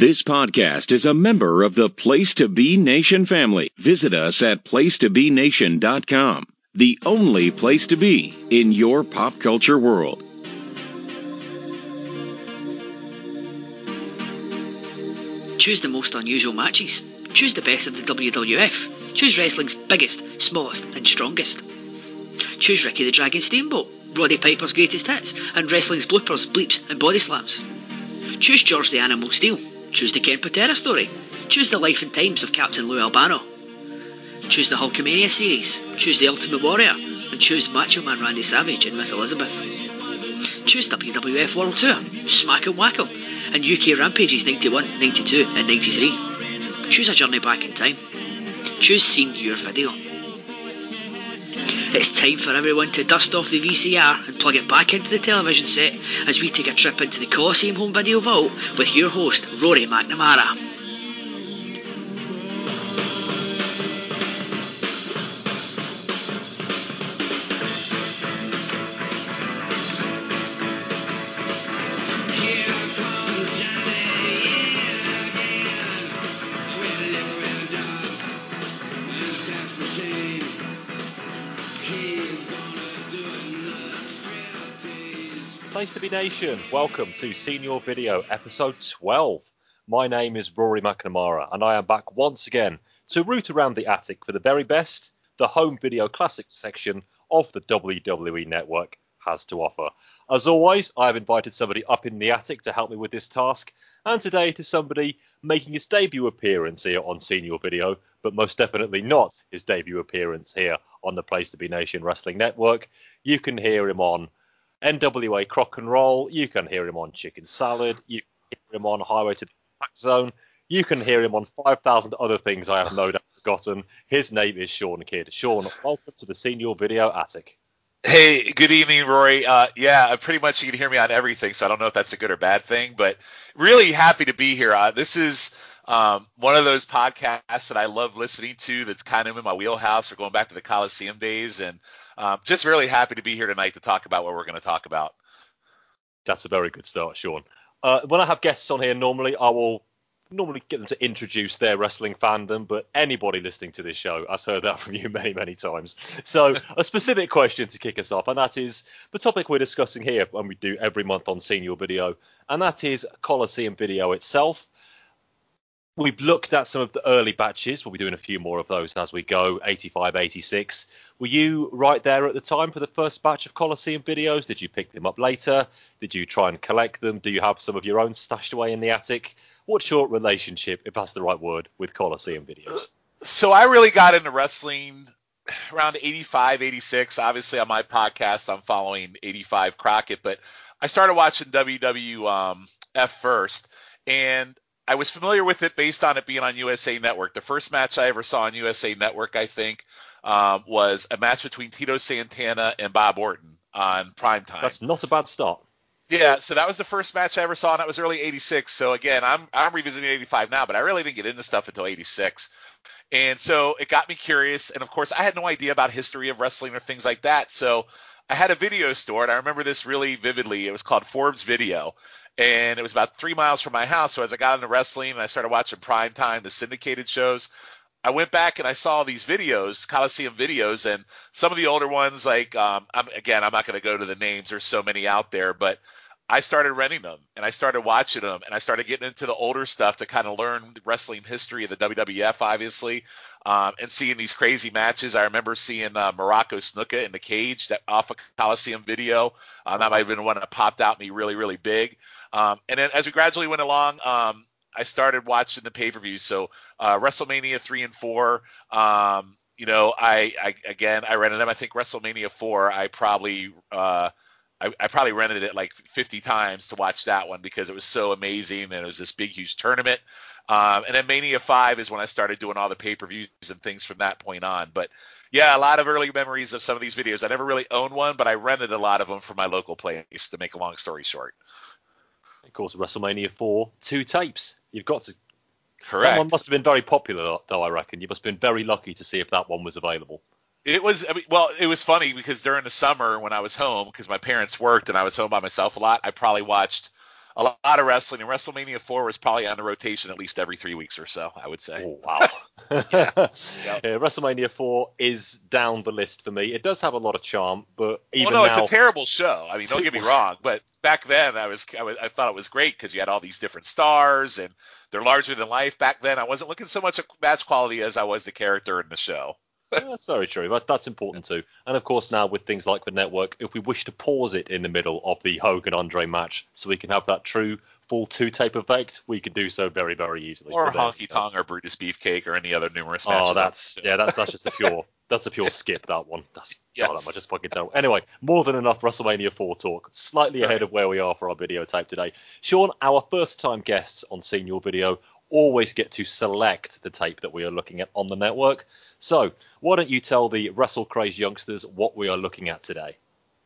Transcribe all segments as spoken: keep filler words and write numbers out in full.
This podcast is a member of the Place to Be Nation family. Visit us at place to be nation dot com, the only place to be in your pop culture world. Choose the most unusual matches. Choose the best of the W W F. Choose wrestling's biggest, smallest and strongest. Choose Ricky the Dragon Steamboat, Roddy Piper's greatest hits, and wrestling's bloopers, bleeps and body slams. Choose George the Animal Steel. Choose the Ken Patera story. Choose the life and times of Captain Lou Albano. Choose the Hulkamania series. Choose the Ultimate Warrior. And choose Macho Man Randy Savage and Miss Elizabeth. Choose W W F World Tour, Smack and Wacko, and U K Rampages ninety-one, ninety-two and ninety-three. Choose a journey back in time. Choose Seen Your Video. It's time for everyone to dust off the V C R and plug it back into the television set as we take a trip into the Coliseum Home Video Vault with your host, Rory McNamara. Place to Be Nation, welcome to Senior Video episode twelve. My name is Rory McNamara and I am back once again to root around the attic for the very best the home video classics section of the W W E Network has to offer. As always, I have invited somebody up in the attic to help me with this task, and today to somebody making his debut appearance here on Senior Video, but most definitely not his debut appearance here on the Place to Be Nation Wrestling Network. You can hear him on N W A Crock and Roll, you can hear him on Chicken Salad, you can hear him on Highway to the Black Zone, you can hear him on five thousand other things I have no doubt forgotten. His name is Sean Kidd. Sean, welcome to the Senior Video Attic. Hey, good evening, Rory. Uh, yeah, pretty much you can hear me on everything, so I don't know if that's a good or bad thing, but really happy to be here. Uh, this is um, one of those podcasts that I love listening to that's kind of in my wheelhouse. We're going back to the Coliseum days, and um, just really happy to be here tonight to talk about what we're going to talk about. That's a very good start, Sean. Uh, when I have guests on here, normally I will normally get them to introduce their wrestling fandom, but anybody listening to this show has heard that from you many, many times. So a specific question to kick us off, and that is the topic we're discussing here when we do every month on Senior Video, and that is Coliseum Video itself. We've looked at some of the early batches. We'll be doing a few more of those as we go, eighty-five, eighty-six. Were you right there at the time for the first batch of Coliseum videos? Did you pick them up later? Did you try and collect them? Do you have some of your own stashed away in the attic? What's your relationship, if that's the right word, with Coliseum videos? So I really got into wrestling around eighty-five, eighty-six. Obviously, on my podcast, I'm following eighty-five Crockett, but I started watching W W F first, and I was familiar with it based on it being on U S A Network. The first match I ever saw on U S A Network, I think, um, was a match between Tito Santana and Bob Orton on Primetime. That's not a bad start. Yeah, so that was the first match I ever saw, and that was early eighty-six. So again, I'm I'm revisiting eighty-five now, but I really didn't get into stuff until eighty-six. And so it got me curious, and of course, I had no idea about history of wrestling or things like that. So I had a video store, and I remember this really vividly. It was called Forbes Video, and it was about three miles from my house. So as I got into wrestling and I started watching Primetime, the syndicated shows, I went back and I saw these videos, Coliseum videos, and some of the older ones, like, um, I'm, again, I'm not going to go to the names. There's so many out there, but I started renting them and I started watching them and I started getting into the older stuff to kind of learn the wrestling history of the W W F, obviously, um, and seeing these crazy matches. I remember seeing uh, Morocco Snuka in the cage that off a Coliseum video. Um, that might have been one that popped out me really, really big. Um, and then as we gradually went along, um, I started watching the pay-per-views. So uh, WrestleMania three and four, um, you know, I, I again, I rented them. I think WrestleMania four, I probably uh, – I, I probably rented it like fifty times to watch that one because it was so amazing and it was this big, huge tournament. Um, and then Mania five is when I started doing all the pay-per-views and things from that point on. But yeah, a lot of early memories of some of these videos. I never really owned one, but I rented a lot of them from my local place, to make a long story short. Of course, WrestleMania four, two tapes. You've got to. Correct. That one must have been very popular, though, I reckon. You must have been very lucky to see if that one was available. It was, I mean, well, it was funny because during the summer when I was home, because my parents worked and I was home by myself a lot, I probably watched a lot of wrestling, and WrestleMania four was probably on the rotation at least every three weeks or so, I would say. Oh, wow. yeah. Yep. Yeah, WrestleMania four is down the list for me. It does have a lot of charm, but even well, no, now... it's a terrible show. I mean, don't get me wrong, but back then I was I, was, I thought it was great because you had all these different stars and they're larger than life. Back then, I wasn't looking so much at match quality as I was the character in the show. Yeah, that's very true. That's that's important too. And of course, now with things like the network, if we wish to pause it in the middle of the Hogan Andre match, so we can have that true full two tape effect, we can do so very very easily. Or But there- Honky Tonk or Brutus Beefcake or any other numerous matches. Oh, that's yeah, that's that's just a pure that's a pure skip, that one. That's Yes. God, I'm just fucking terrible. Anyway, more than enough WrestleMania four talk. Slightly Right. ahead of where we are for our videotape today. Sean, our first time guests on Senior Video always get to select the tape that we are looking at on the network. So, why don't you tell the Wrestle Craze youngsters what we are looking at today?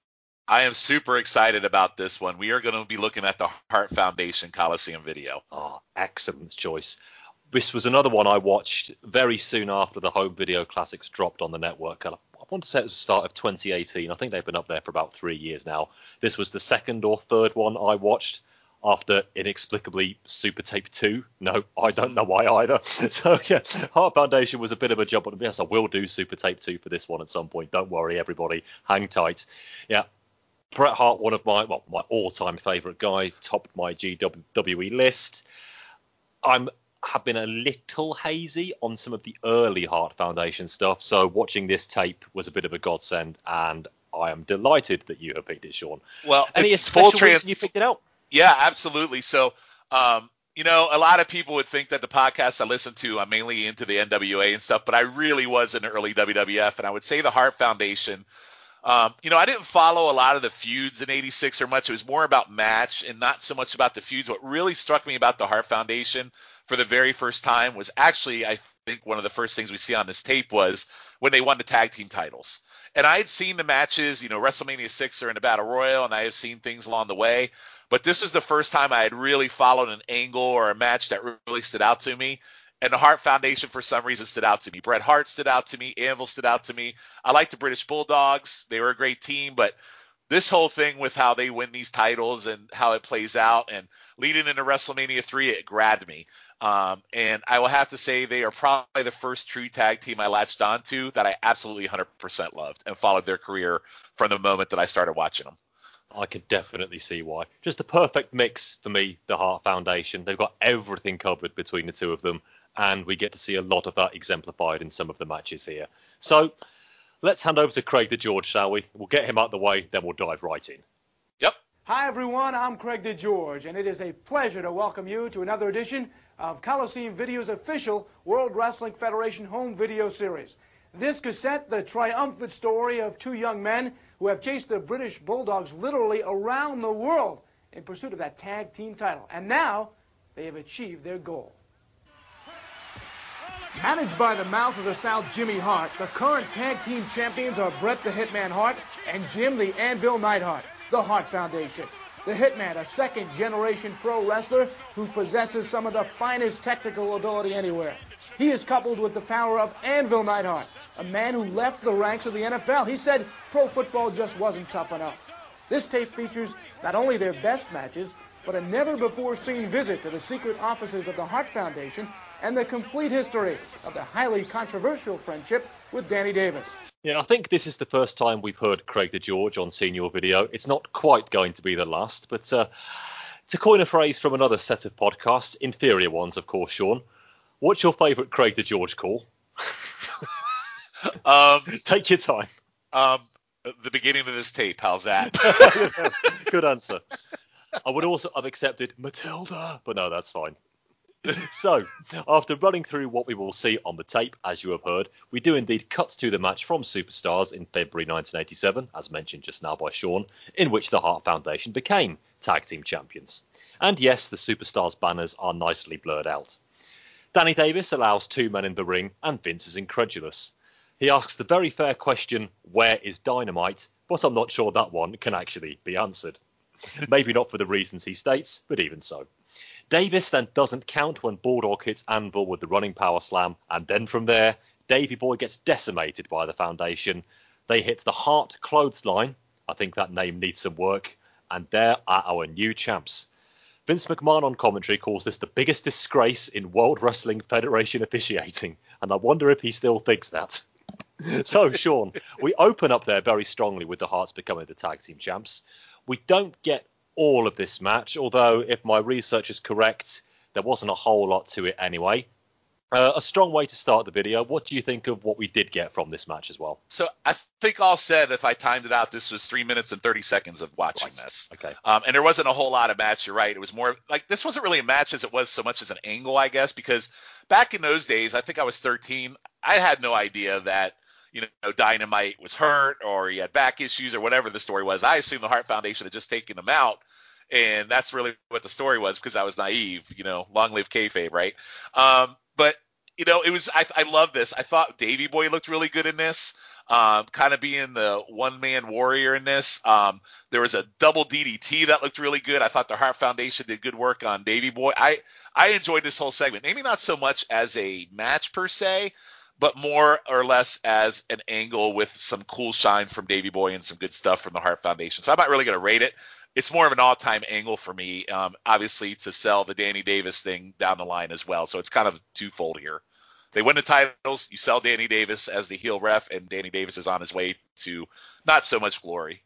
I am super excited about this one. We are going to be looking at the Hart Foundation Coliseum video. Oh, excellent choice. This was another one I watched very soon after the Home Video Classics dropped on the network. I want to say it was the start of twenty eighteen. I think they've been up there for about three years now. This was the second or third one I watched after inexplicably Super Tape two. No, I don't know why either. So, yeah, Hart Foundation was a bit of a jump on. Yes, I will do Super Tape two for this one at some point. Don't worry, everybody. Hang tight. Yeah. Bret Hart, one of my well, my all-time favourite guy, topped my G W E list. I'm have been a little hazy on some of the early Hart Foundation stuff, so watching this tape was a bit of a godsend, and I am delighted that you have picked it, Sean. Well, Any it's full special trans- reason you picked it out? Yeah, absolutely. So, um, you know, a lot of people would think that the podcast I listen to, I'm mainly into the N W A and stuff, but I really was in the early W W F, and I would say the Hart Foundation. Um, you know, I didn't follow a lot of the feuds in eighty-six or much. It was more about match and not so much about the feuds. What really struck me about the Hart Foundation for the very first time was actually, I think one of the first things we see on this tape was when they won the tag team titles. And I had seen the matches, you know, WrestleMania six or in the Battle Royal, and I have seen things along the way. But this was the first time I had really followed an angle or a match that really stood out to me. And the Hart Foundation, for some reason, stood out to me. Bret Hart stood out to me. Anvil stood out to me. I like the British Bulldogs. They were a great team. But this whole thing with how they win these titles and how it plays out and leading into WrestleMania three, it grabbed me. Um, and I will have to say they are probably the first true tag team I latched onto that I absolutely one hundred percent loved and followed their career from the moment that I started watching them. I could definitely see why. Just the perfect mix for me, the Hart Foundation. They've got everything covered between the two of them, and we get to see a lot of that exemplified in some of the matches here. So let's hand over to Craig the George, shall we? We'll get him out of the way, then we'll dive right in. Yep. Hi, everyone. I'm Craig DeGeorge, and it is a pleasure to welcome you to another edition of Coliseum Video's official World Wrestling Federation home video series. This cassette, the triumphant story of two young men who have chased the British Bulldogs literally around the world in pursuit of that tag team title. And now they have achieved their goal. Managed by the mouth of the South, Jimmy Hart, the current tag team champions are Bret the Hitman Hart and Jim the Anvil Neidhart, the Hart Foundation. The Hitman, a second-generation pro wrestler who possesses some of the finest technical ability anywhere. He is coupled with the power of Anvil Neidhart, a man who left the ranks of the N F L. He said pro football just wasn't tough enough. This tape features not only their best matches, but a never-before-seen visit to the secret offices of the Hart Foundation and the complete history of the highly controversial friendship with Danny Davis. Yeah, I think this is the first time we've heard Craig the George on Senior Video. It's not quite going to be the last, but uh, to coin a phrase from another set of podcasts, inferior ones, of course, Sean, what's your favourite Craig the George call? um, Take your time. Um, the beginning of this tape, how's that? Good answer. I would also have accepted Matilda, but no, that's fine. So, after running through what we will see on the tape, as you have heard, we do indeed cut to the match from Superstars in February nineteen eighty-seven, as mentioned just now by Sean, in which the Hart Foundation became tag team champions. And yes, the Superstars banners are nicely blurred out. Danny Davis allows two men in the ring, and Vince is incredulous. He asks the very fair question, where is Dynamite? But I'm not sure that one can actually be answered. Maybe not for the reasons he states, but even so. Davis then doesn't count when Bulldog hits Anvil with the running power slam, and then from there, Davey Boy gets decimated by the Foundation. They hit the Hart clothesline. I think that name needs some work. And there are our new champs. Vince McMahon on commentary calls this the biggest disgrace in World Wrestling Federation officiating, and I wonder if he still thinks that. So, Sean, we open up there very strongly with the Hearts becoming the tag team champs. We don't get all of this match, although if my research is correct, there wasn't a whole lot to it anyway. Uh, a strong way to start the video. What do you think of what we did get from this match as well? So I think all said, if I timed it out, this was three minutes and thirty seconds of watching Right. this. Okay. Um, and there wasn't a whole lot of match. You're right. It was more like this wasn't really a match as it was so much as an angle, I guess, because back in those days, I think I was thirteen. I had no idea that, you know, Dynamite was hurt or he had back issues or whatever the story was. I assumed the Hart Foundation had just taken him out. And that's really what the story was because I was naive, you know, long live kayfabe, right? Um, but, you know, it was, I, I love this. I thought Davey Boy looked really good in this, um, kind of being the one man warrior in this. Um, there was a double D D T that looked really good. I thought the Hart Foundation did good work on Davey Boy. I, I enjoyed this whole segment, maybe not so much as a match per se, but more or less as an angle with some cool shine from Davey Boy and some good stuff from the Hart Foundation. So I'm not really going to rate it. It's more of an all-time angle for me, um, obviously, to sell the Danny Davis thing down the line as well. So it's kind of twofold here. They win the titles, you sell Danny Davis as the heel ref, and Danny Davis is on his way to not so much glory.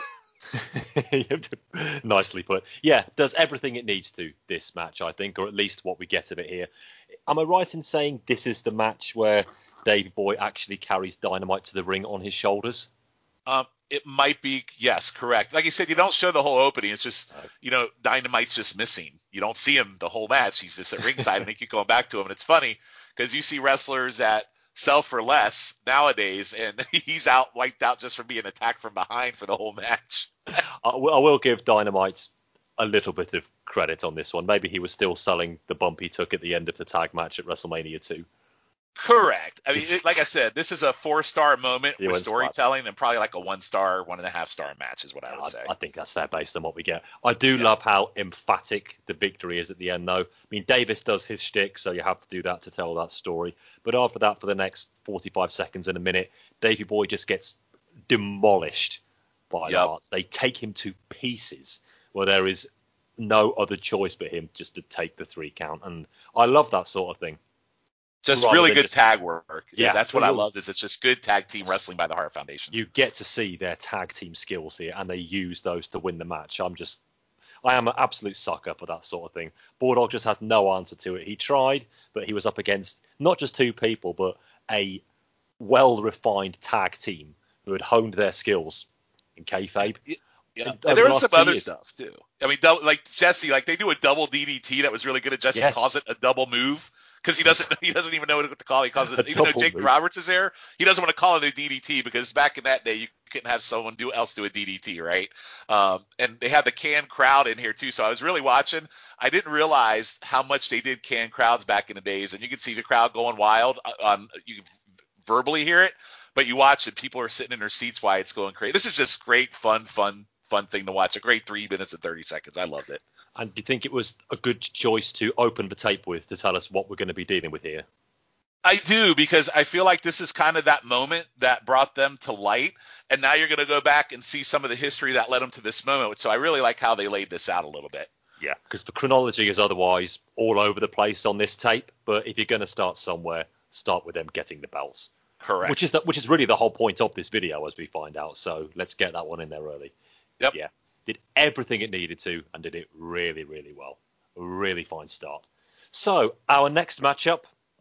Nicely put. Yeah, does everything it needs to, this match, I think, or at least what we get of it here. Am I right in saying this is the match where Davey Boy actually carries Dynamite to the ring on his shoulders? Um, it might be, yes, correct. Like you said, you don't show the whole opening. It's just, you know, Dynamite's just missing. You don't see him the whole match. He's just at ringside, and they keep going back to him. And it's funny because you see wrestlers that sell for less nowadays, and he's out, wiped out just from being attacked from behind for the whole match. I will I will give Dynamite a little bit of credit on this one. Maybe he was still selling the bump he took at the end of the tag match at WrestleMania two. Correct. I mean, it, like I said, this is a four-star moment You with went storytelling flat. And probably like a one-star, one-and-a-half-star match is what I would I, say. I think that's fair based on what we get. I do Yeah. love how emphatic the victory is at the end, though. I mean, Davis does his shtick, so you have to do that to tell that story. But after that, for the next forty-five seconds and a minute, Davey Boy just gets demolished by the Yep. Hearts. They take him to pieces, where there is no other choice but him just to take the three count. And I love that sort of thing. Just rather really than good just- tag work. Yeah, Yeah. that's what I Well, loved. Is it's just good tag team wrestling by the Hart Foundation. You get to see their tag team skills here, and they use those to win the match. I'm just, I am an absolute sucker for that sort of thing. Bulldog just had no answer to it. He tried, but he was up against not just two people, but a well-refined tag team who had honed their skills in kayfabe. Yeah, in- and over there the was last some two other years. stuff too. I mean, dou- like Jesse, like they do a double D D T that was really good. And Jesse Yes. calls it a double move because he doesn't he doesn't even know what to call it. He calls it, A even though double Jake move. Roberts is there, he doesn't want to call it a D D T because back in that day you couldn't have someone do else do a D D T, right? Um, and they had the can crowd in here too. So I was really watching. I didn't realize how much they did can crowds back in the days, and you could see the crowd going wild. On you can verbally hear it, but you watch and people are sitting in their seats while it's going crazy. This is just great, fun, fun. Fun thing to watch. A great three minutes and thirty seconds. I loved it. And do you think it was a good choice to open the tape with to tell us what we're going to be dealing with here? I do, because I feel like this is kind of that moment that brought them to light. And now you're going to go back and see some of the history that led them to this moment. So I really like how they laid this out a little bit. Yeah, because the chronology is otherwise all over the place on this tape. But if you're going to start somewhere, start with them getting the belts. Correct. Which is the, which is really the whole point of this video, as we find out. So let's get that one in there early. Yep. Yeah. Did everything it needed to and did it really, really well. A really fine start. So our next matchup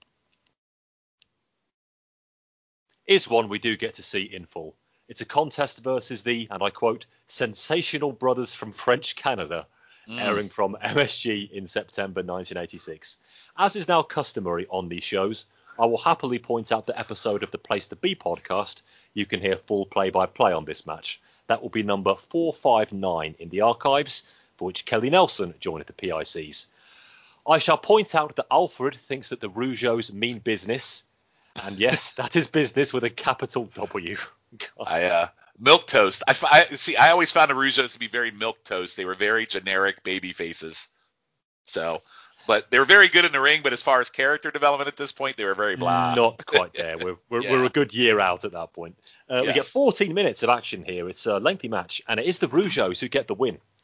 is one we do get to see in full. It's a contest versus the, and I quote, sensational brothers from French Canada, Mm. airing from M S G in September nineteen eighty-six. As is now customary on these shows, I will happily point out the episode of the Place to Be podcast. You can hear full play-by-play on this match. That will be number four five nine in the archives, for which Kelly Nelson joined the P I Cs. I shall point out that Alfred thinks that the Rougeaus mean business. And yes, that is business with a capital W. I uh, milk toast. I, I see. I always found the Rougeaus to be very milk toast. They were very generic baby faces. So, but they were very good in the ring. But as far as character development at this point, they were very blah. Not quite there. We're we're, Yeah. we're a good year out at that point. Uh, We Yes. get fourteen minutes of action here. It's a lengthy match, and it is the Rougeaus who get the win.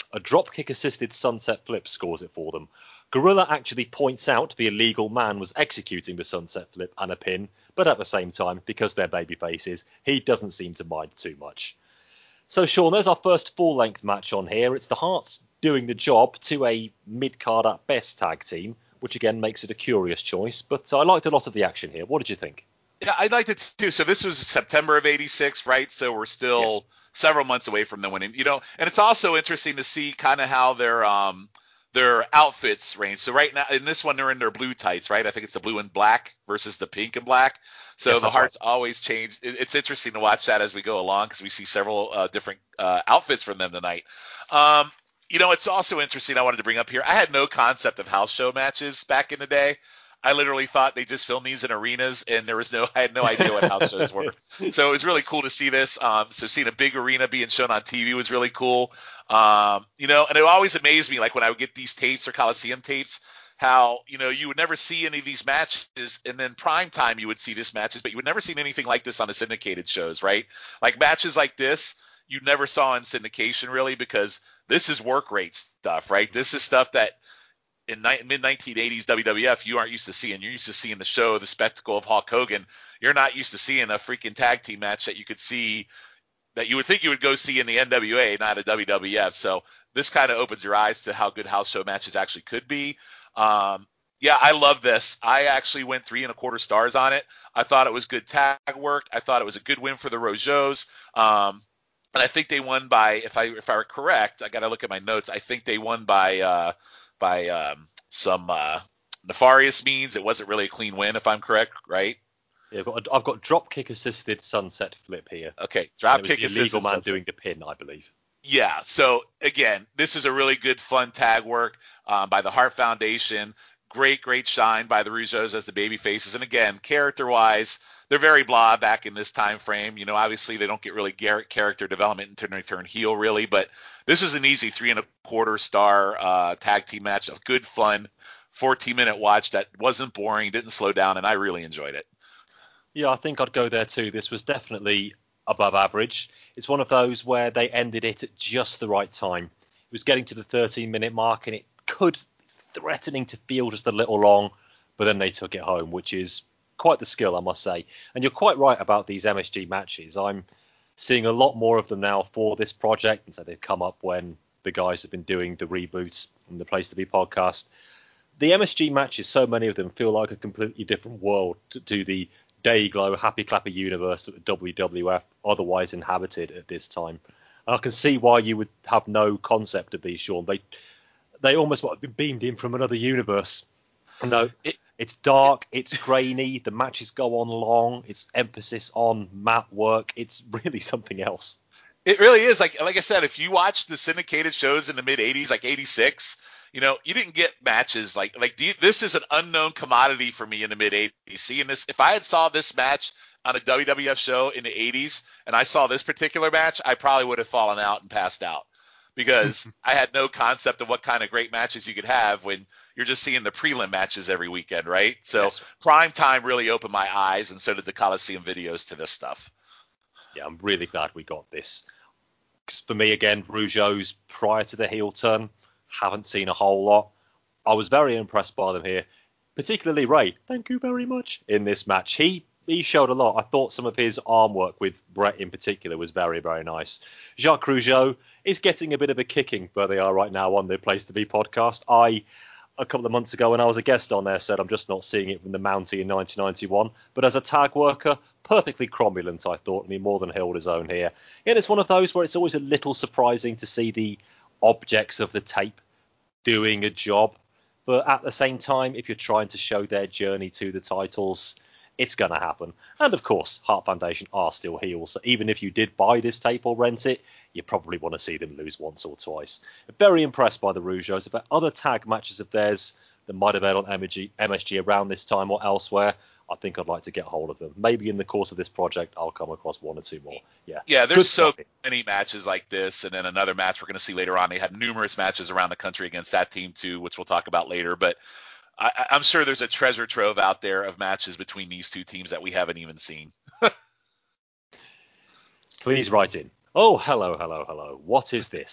A dropkick assisted sunset flip scores it for them. Gorilla actually points out the illegal man was executing the sunset flip and a pin, but at the same time, because they're baby faces, he doesn't seem to mind too much. So Sean, there's our first full-length match on here. It's the Hearts doing the job to a mid-card at best tag team, which again makes it a curious choice, but I liked a lot of the action here. What did you think? Yeah, I liked it too. So this was September of eighty-six, right? So we're still Yes. several months away from them winning, you know, and it's also interesting to see kind of how their um their outfits range. So right now in this one they're in their blue tights, right? I think it's the blue and black versus the pink and black. So Yes, the that's Hearts right. always change. It, it's interesting to watch that as we go along because we see several uh, different uh, outfits from them tonight. Um, you know, it's also interesting. I wanted to bring up here. I had no concept of house show matches back in the day. I literally thought they just filmed these in arenas, and there was no, I had no idea what house shows were. So it was really cool to see this. Um, so seeing a big arena being shown on T V was really cool. Um, you know, and it always amazed me, like when I would get these tapes or Coliseum tapes, how, you know, you would never see any of these matches, and then prime time you would see this matches, but you would never see anything like this on the syndicated shows, right? Like matches like this, you never saw in syndication really, because this is work rate stuff, right? This is stuff that in ni- mid nineteen eighties W W F you aren't used to seeing. You're used to seeing the show, the spectacle of Hulk Hogan. You're not used to seeing a freaking tag team match that you could see, that you would think you would go see in the N W A, not a W W F. So this kind of opens your eyes to how good house show matches actually could be. Um, yeah, I love this. I actually went three and a quarter stars on it. I thought it was good tag work. I thought it was a good win for the Rougeaus. Um, and I think they won by, if I if I were correct, I got to look at my notes. I think they won by uh, by um, some uh, nefarious means. It wasn't really a clean win, if I'm correct, right? Yeah, I've got a, I've got drop kick assisted sunset flip here. Okay, And drop it was kick the illegal assisted man sunset. doing the pin, I believe. Yeah, so again, this is a really good, fun tag work um, by the Hart Foundation. Great, great shine by the Rougeaus as the baby faces. And again, character-wise, they're very blah back in this time frame. You know, obviously they don't get really gar- character development until they turn heel, really. But this was an easy three and a quarter star uh, tag team match. A good, fun, fourteen-minute watch that wasn't boring, didn't slow down, and I really enjoyed it. Yeah, I think I'd go there too. This was definitely above average. It's one of those where they ended it at just the right time. It was getting to the thirteen minute mark and it could threatening to feel just a little long, but then they took it home, which is quite the skill, I must say. And you're quite right about these M S G matches. I'm seeing a lot more of them now for this project, and so they've come up when the guys have been doing the reboots from the Place to Be podcast. The M S G matches, so many of them feel like a completely different world to, to the Dayglow, Happy Clapper universe that W W F otherwise inhabited at this time. And I can see why you would have no concept of these, Sean. They they almost might have been beamed in from another universe. No, It, it's dark, it's grainy, the matches go on long, it's emphasis on mat work. It's really something else. It really is. Like like I said, if you watch the syndicated shows in the mid eighties, like eighty-six, you know, you didn't get matches like like do you, this is an unknown commodity for me in the mid eighties. Seeing this, if I had saw this match on a W W F show in the eighties and I saw this particular match, I probably would have fallen out and passed out because I had no concept of what kind of great matches you could have when you're just seeing the prelim matches every weekend, right? So Yes. Prime Time really opened my eyes, and so did the Coliseum videos to this stuff. Yeah, I'm really glad we got this. 'Cause for me, again, Rougeaus, prior to the heel turn, haven't seen a whole lot. I was very impressed by them here, particularly Ray. Thank you very much in this match. He he showed a lot. I thought some of his arm work with Brett in particular was very, very nice. Jacques Rougeau is getting a bit of a kicking where they are right now on the Place to Be podcast. I, a couple of months ago when I was a guest on there, said I'm just not seeing it from the Mountie in nineteen ninety-one. But as a tag worker, perfectly cromulent, I thought, and he more than held his own here. And it's one of those where it's always a little surprising to see the objects of the tape doing a job. But at the same time, if you're trying to show their journey to the titles, it's going to happen. And of course, Hart Foundation are still heels. So even if you did buy this tape or rent it, you probably want to see them lose once or twice. Very impressed by the Rougeaus. About other tag matches of theirs that might have aired on M S G around this time or elsewhere, I think I'd like to get hold of them. Maybe in the course of this project, I'll come across one or two more. Yeah, Yeah, good there's so stuff here. many matches like this, and then another match we're going to see later on. They had numerous matches around the country against that team too, which we'll talk about later. But I, I'm sure there's a treasure trove out there of matches between these two teams that we haven't even seen. Please write in. Oh, hello, hello, hello. What is this?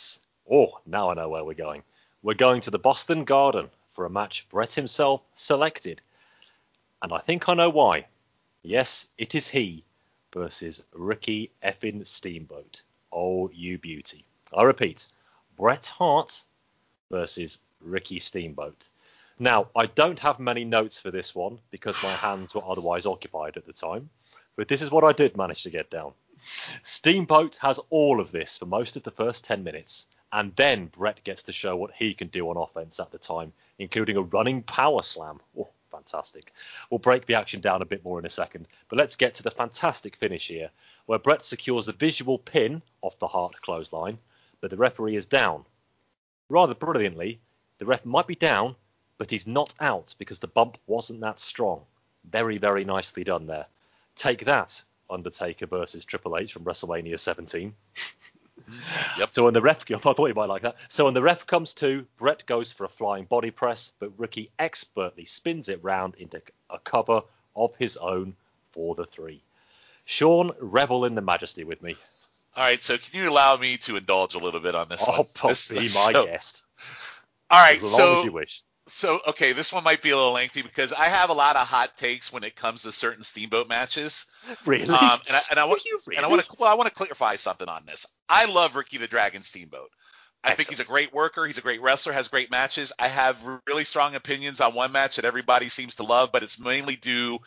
Oh, now I know where we're going. We're going to the Boston Garden for a match Bret himself selected. And I think I know why. Yes, it is he versus Ricky effing Steamboat. Oh, you beauty. I repeat, Bret Hart versus Ricky Steamboat. Now, I don't have many notes for this one because my hands were otherwise occupied at the time, but this is what I did manage to get down. Steamboat has all of this for most of the first ten minutes, and then Bret gets to show what he can do on offense at the time, including a running power slam. Oh, fantastic. We'll break the action down a bit more in a second, but let's get to the fantastic finish here, where Bret secures a visual pin off the Hart clothesline, but the referee is down. Rather brilliantly, the ref might be down, but he's not out because the bump wasn't that strong. Very, very nicely done there. Take that, Undertaker versus Triple H from WrestleMania seventeen. Yep. So when the ref, I thought you might like that. So when the ref comes to, Bret goes for a flying body press, but Ricky expertly spins it round into a cover of his own for the three. Sean, revel in the majesty with me. All right, so can you allow me to indulge a little bit on this oh, one? Oh, this, be my so, guest. All right, as long so as you wish. So, okay, this one might be a little lengthy because I have a lot of hot takes when it comes to certain Steamboat matches. Really? Um, and I, and I want, really? and I want to, well, I want to clarify something on this. I love Ricky the Dragon Steamboat. I Excellent. think he's a great worker. He's a great wrestler, has great matches. I have really strong opinions on one match that everybody seems to love, but it's mainly due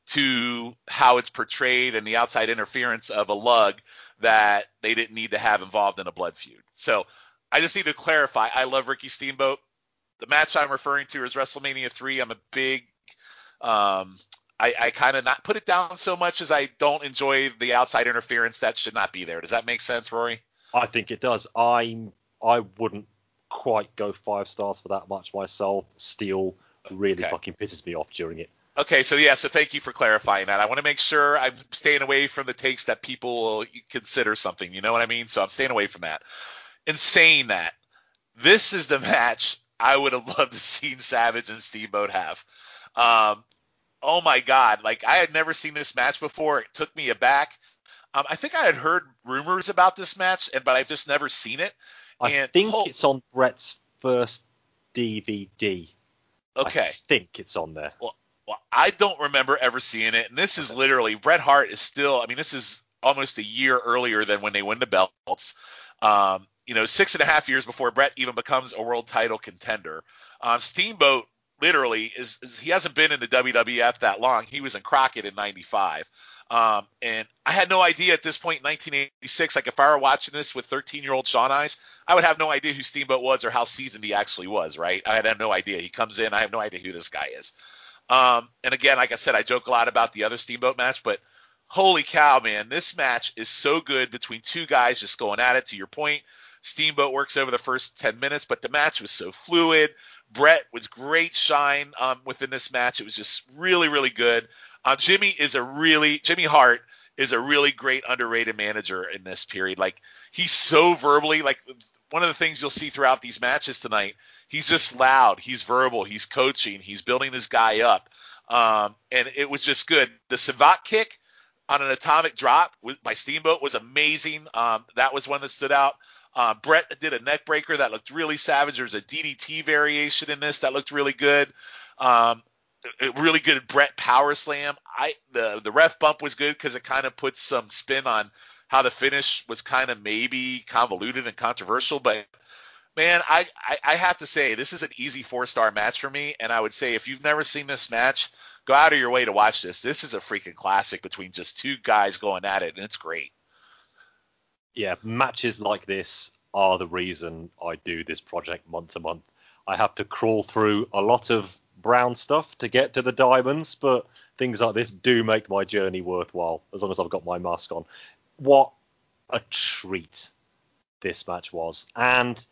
to how it's portrayed and the outside interference of a lug that they didn't need to have involved in a blood feud. So I just need to clarify. I love Ricky Steamboat. The match I'm referring to is WrestleMania three. I'm a big, um, I, I kind of not put it down so much as I don't enjoy the outside interference that should not be there. Does that make sense, Rory? I think it does. I'm, I wouldn't quite go five stars for that much myself. Steel really okay. fucking pisses me off during it. Okay, so yeah, so thank you for clarifying that. I want to make sure I'm staying away from the takes that people will consider something. You know what I mean? So I'm staying away from that. In saying that, this is the match I would have loved to seen Savage and Steamboat have. Um, oh my God. Like I had never seen this match before. It took me aback. Um, I think I had heard rumors about this match, but I've just never seen it. I and think oh, it's on Bret's first D V D. Okay. I think it's on there. Well, well, I don't remember ever seeing it. And this is literally, Bret Hart is still, I mean, this is almost a year earlier than when they win the belts. Um, you know, six and a half years before Bret even becomes a world title contender. Um, Steamboat literally is, is, he hasn't been in the W W F that long. He was in Crockett in ninety-five. Um, and I had no idea at this point in nineteen eighty-six, like if I were watching this with thirteen-year-old Sean eyes, I would have no idea who Steamboat was or how seasoned he actually was, right? I had no idea. He comes in, I have no idea who this guy is. Um, and again, like I said, I joke a lot about the other Steamboat match, but holy cow, man, this match is so good between two guys just going at it. To your point, Steamboat works over the first ten minutes, but the match was so fluid. Bret was great shine um, within this match. It was just really, really good. Um, Jimmy is a really Jimmy Hart is a really great underrated manager in this period. Like he's so verbally, like one of the things you'll see throughout these matches tonight, he's just loud. He's verbal. He's coaching. He's building this guy up. Um, and it was just good. The Savat kick on an atomic drop with, by Steamboat was amazing. Um, that was one that stood out. Uh, Bret did a neck breaker that looked really savage. There was a D D T variation in this that looked really good. Um, a really good Bret power slam. I the the ref bump was good because it kind of puts some spin on how the finish was kind of maybe convoluted and controversial. But man, I, I I have to say this is an easy four star match for me. And I would say if you've never seen this match, go out of your way to watch this. This is a freaking classic between just two guys going at it, and it's great. Yeah, matches like this are the reason I do this project month to month. I have to crawl through a lot of brown stuff to get to the diamonds, but things like this do make my journey worthwhile as long as I've got my mask on. What a treat this match was. And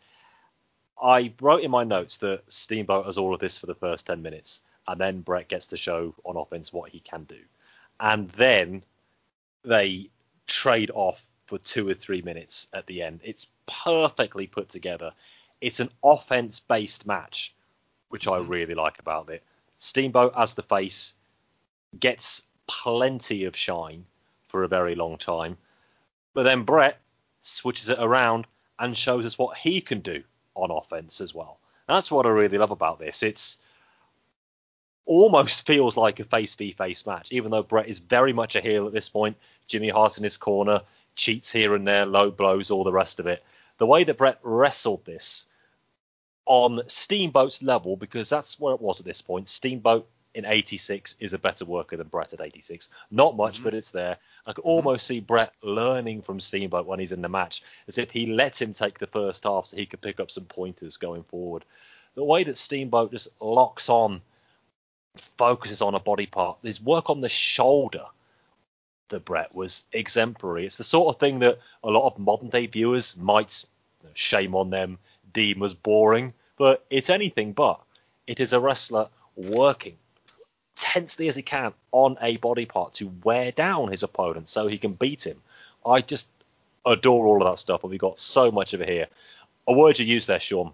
I wrote in my notes that Steamboat has all of this for the first ten minutes, and then Bret gets to show on offense what he can do. And then they trade off for two or three minutes at the end. It's perfectly put together. It's an offense-based match, which I really like about it. Steamboat as the face gets plenty of shine for a very long time, but then Bret switches it around and shows us what he can do on offense as well. That's what I really love about this. It's almost feels like a face-v-face match, even though Bret is very much a heel at this point. Jimmy Hart in his corner, cheats here and there, low blows, all the rest of it. The way that Bret wrestled this on Steamboat's level, because that's where it was at this point. Steamboat in eighty-six is a better worker than Bret at eighty-six. Not much, mm-hmm. but it's there. I could mm-hmm. almost see Bret learning from Steamboat when he's in the match, as if he let him take the first half so he could pick up some pointers going forward. The way that Steamboat just locks on, focuses on a body part, his work on the shoulder, the Bret was exemplary. It's the sort of thing that a lot of modern day viewers might, you know, shame on them, deem as boring, but it's anything but. It is a wrestler working tensely as he can on a body part to wear down his opponent so he can beat him. I just adore all of that stuff, and we got so much of it here. A word you used there, Sean,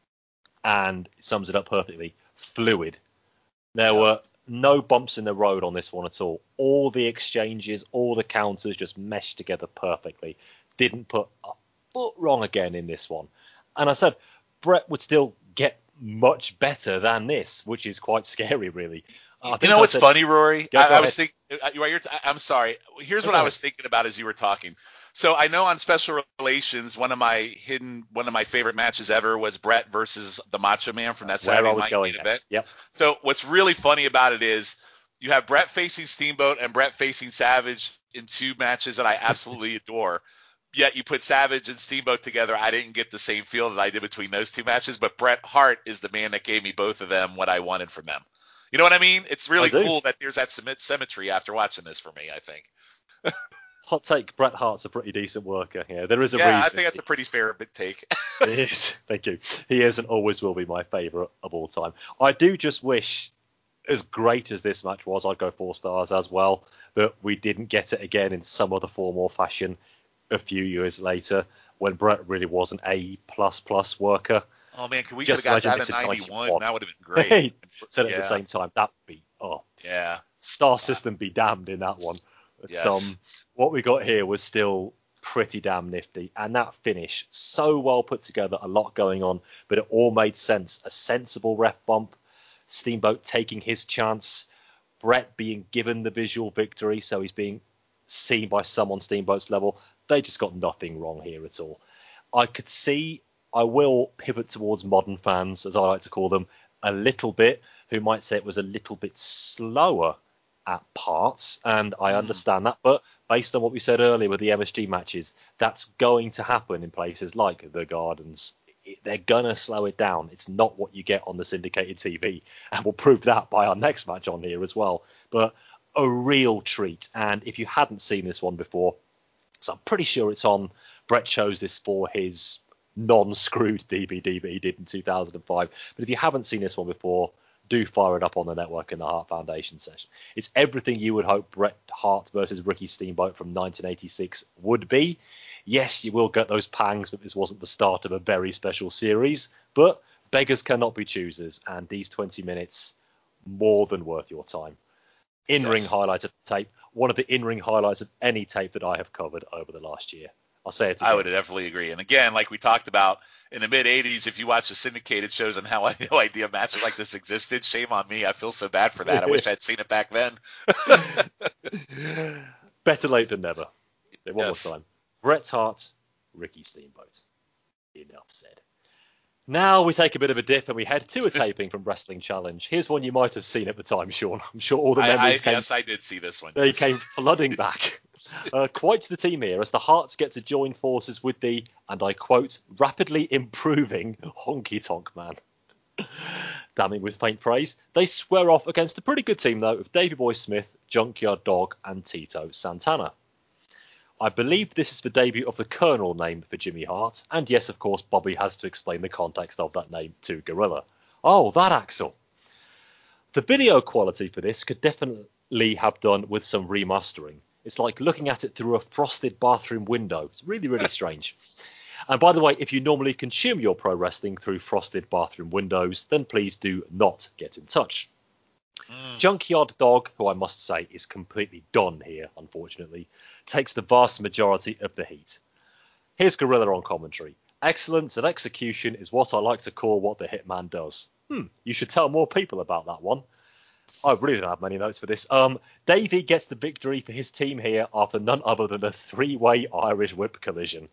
and it sums it up perfectly: fluid. There yeah. were no bumps in the road on this one at all. All the exchanges, all the counters just meshed together perfectly. Didn't put a foot wrong again in this one. And I said, Bret would still get much better than this, which is quite scary, really. I you know what's said, funny, Rory? I, I was thinking. I'm sorry. Here's what I was thinking about as you were talking. So I know on Special Relations, one of my hidden, one of my favorite matches ever was Bret versus the Macho Man from That's that Saturday Night main event. Yep. So what's really funny about it is you have Bret facing Steamboat and Bret facing Savage in two matches that I absolutely adore. Yet you put Savage and Steamboat together, I didn't get the same feel that I did between those two matches. But Bret Hart is the man that gave me both of them what I wanted from them. You know what I mean? It's really cool that there's that symmetry after watching this for me, I think. Hot take, Bret Hart's a pretty decent worker here. There is a yeah, reason. Yeah, I think that's a pretty fair big take. It is. Thank you. He is and always will be my favourite of all time. I do just wish, as great as this match was, I'd go four stars as well, that we didn't get it again in some other form or fashion a few years later when Bret really was an A plus plus worker. Oh man, can we just have got that in ninety-one? That would have been great. Said it yeah. at the same time. That'd be oh yeah. Star System be damned in that one. But, yes. um, what we got here was still pretty damn nifty, and that finish so well put together, a lot going on, but it all made sense. A sensible ref bump, Steamboat taking his chance, Bret being given the visual victory, so he's being seen by some on Steamboat's level. They just got nothing wrong here at all. I could see. I will pivot towards modern fans, as I like to call them, a little bit, who might say it was a little bit slower at parts, and I mm. understand that. But based on what we said earlier with the M S G matches, that's going to happen in places like the Gardens. They're going to slow it down. It's not what you get on the syndicated T V, and we'll prove that by our next match on here as well. But a real treat, and if you hadn't seen this one before, so I'm pretty sure it's on, Bret chose this for his non-screwed D V D that he did in two thousand five. But if you haven't seen this one before, do fire it up on the network in the Hart Foundation session. It's everything you would hope Bret Hart versus Ricky Steamboat from nineteen eighty-six would be. Yes, you will get those pangs that this wasn't the start of a very special series, but beggars cannot be choosers, and these twenty minutes, more than worth your time. In-ring yes. highlight of the tape, one of the in-ring highlights of any tape that I have covered over the last year. I'll say it again. I would definitely agree. And again, like we talked about in the mid eighties, if you watch the syndicated shows and how I had no idea matches like this existed, shame on me. I feel so bad for that. I wish I'd seen it back then. Better late than never. One yes. more time. Bret Hart, Ricky Steamboat. Enough said. Now we take a bit of a dip and we head to a taping from Wrestling Challenge. Here's one you might have seen at the time, Sean. I'm sure all the memories I, I, came. Yes, I did see this one. They yes. came flooding back. Uh, quite the team here as the Harts get to join forces with the, and I quote, rapidly improving Honky Tonk Man. Damning with faint praise, they square off against a pretty good team though of Davey Boy Smith, Junkyard Dog and Tito Santana. I believe this is the debut of the Colonel name for Jimmy Hart, and yes, of course, Bobby has to explain the context of that name to Gorilla. Oh, that Axel. The video quality for this could definitely have done with some remastering. It's like looking at it through a frosted bathroom window. It's really, really strange. And by the way, if you normally consume your pro wrestling through frosted bathroom windows, then please do not get in touch. Mm. Junkyard Dog, who I must say is completely done here, unfortunately, takes the vast majority of the heat. Here's Gorilla on commentary. Excellence of execution is what I like to call what the Hitman does. Hmm, you should tell more people about that one. I really don't have many notes for this. Um, Davey gets the victory for his team here after none other than a three-way Irish whip collision.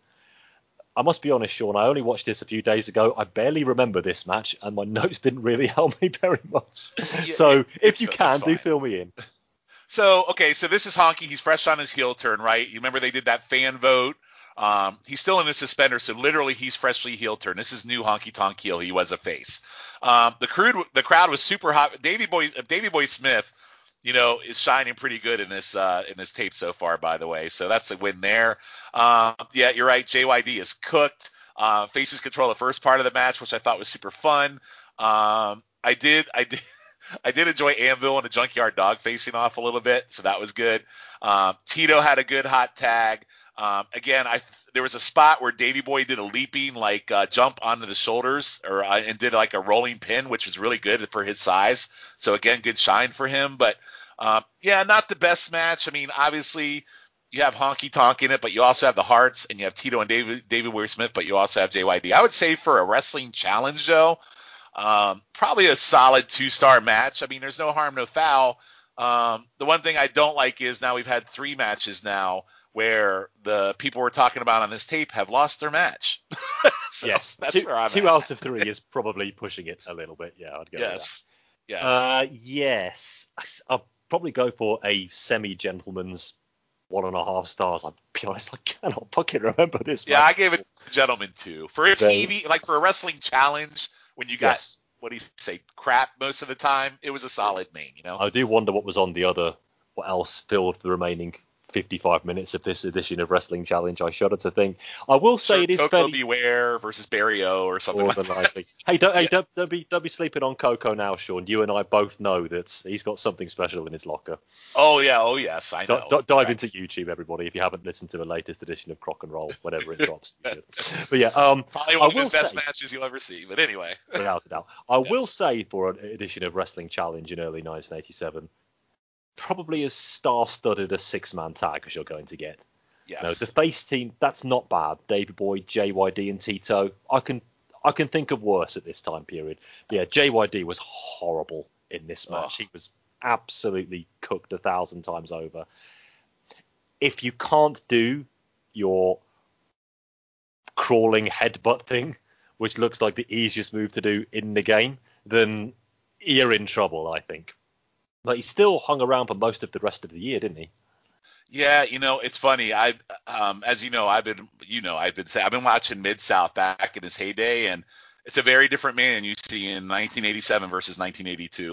I must be honest, Sean, I only watched this a few days ago. I barely remember this match, and my notes didn't really help me very much. Yeah, so if you can, do fill me in. So, okay, so this is Honky. He's fresh on his heel turn, right? You remember they did that fan vote. Um, he's still in the suspender, so literally he's freshly heel turn. This is new Honky Tonk heel. He was a face. Um, the crowd, the crowd was super hot. Davey Boy, Davey Boy Smith, you know, is shining pretty good in this uh, in this tape so far, by the way. So that's a win there. Um, yeah, you're right. J Y D is cooked. Uh, faces control the first part of the match, which I thought was super fun. Um, I did, I did. I did enjoy Anvil and the Junkyard Dog facing off a little bit, so that was good. Um, Tito had a good hot tag. Um, again, I there was a spot where Davey Boy did a leaping like uh, jump onto the shoulders, or uh, and did like a rolling pin, which was really good for his size. So again, good shine for him. But um, yeah, not the best match. I mean, obviously you have Honky Tonk in it, but you also have the Hearts, and you have Tito and David David Boy Smith, but you also have J Y D. I would say for a wrestling challenge though. Um, probably a solid two-star match. I mean, there's no harm, no foul. Um, the one thing I don't like is now we've had three matches now where the people we're talking about on this tape have lost their match. So yes, that's two, where I'm two at. out of three is probably pushing it a little bit. Yeah, I'd go yes. with that. Yes. Uh, yes. I'll probably go for a semi-gentleman's one and a half stars. I'll be honest, I cannot fucking remember this Yeah, match. I gave it gentleman two. For a T V, like for a wrestling challenge, when you got, yes. what do you say, crap most of the time, it was a solid main, you know? I do wonder what was on the other, what else filled the remaining fifty-five minutes of this edition of Wrestling Challenge. I shudder to think. I will say sure, it is Coco fairly... Beware versus Barrio or something like that. Likely. Hey, don't, yeah. hey don't, don't be don't be sleeping on Coco now, Sean. You and I both know that he's got something special in his locker. Oh yeah, oh yes, I know. D- d- dive right. into YouTube, everybody, if you haven't listened to the latest edition of Crock and Roll, whenever it drops. But yeah, um, probably one I of his will best say, matches you'll ever see. But anyway, without a doubt, I yes. will say for an edition of Wrestling Challenge in early nineteen eighty-seven. Probably as star-studded a six-man tag as you're going to get. Yes. No, the face team, that's not bad. Davey Boy, J Y D, and Tito. I can I can think of worse at this time period. But yeah, J Y D was horrible in this match. Oh. He was absolutely cooked a thousand times over. If you can't do your crawling headbutt thing, which looks like the easiest move to do in the game, then you're in trouble, I think. But he still hung around for most of the rest of the year, didn't he? Yeah, you know, it's funny. I, um, as you know, I've been, you know, I've been saying, I've been watching Mid-South back in his heyday, and it's a very different man you see in nineteen eighty-seven versus nineteen eighty-two.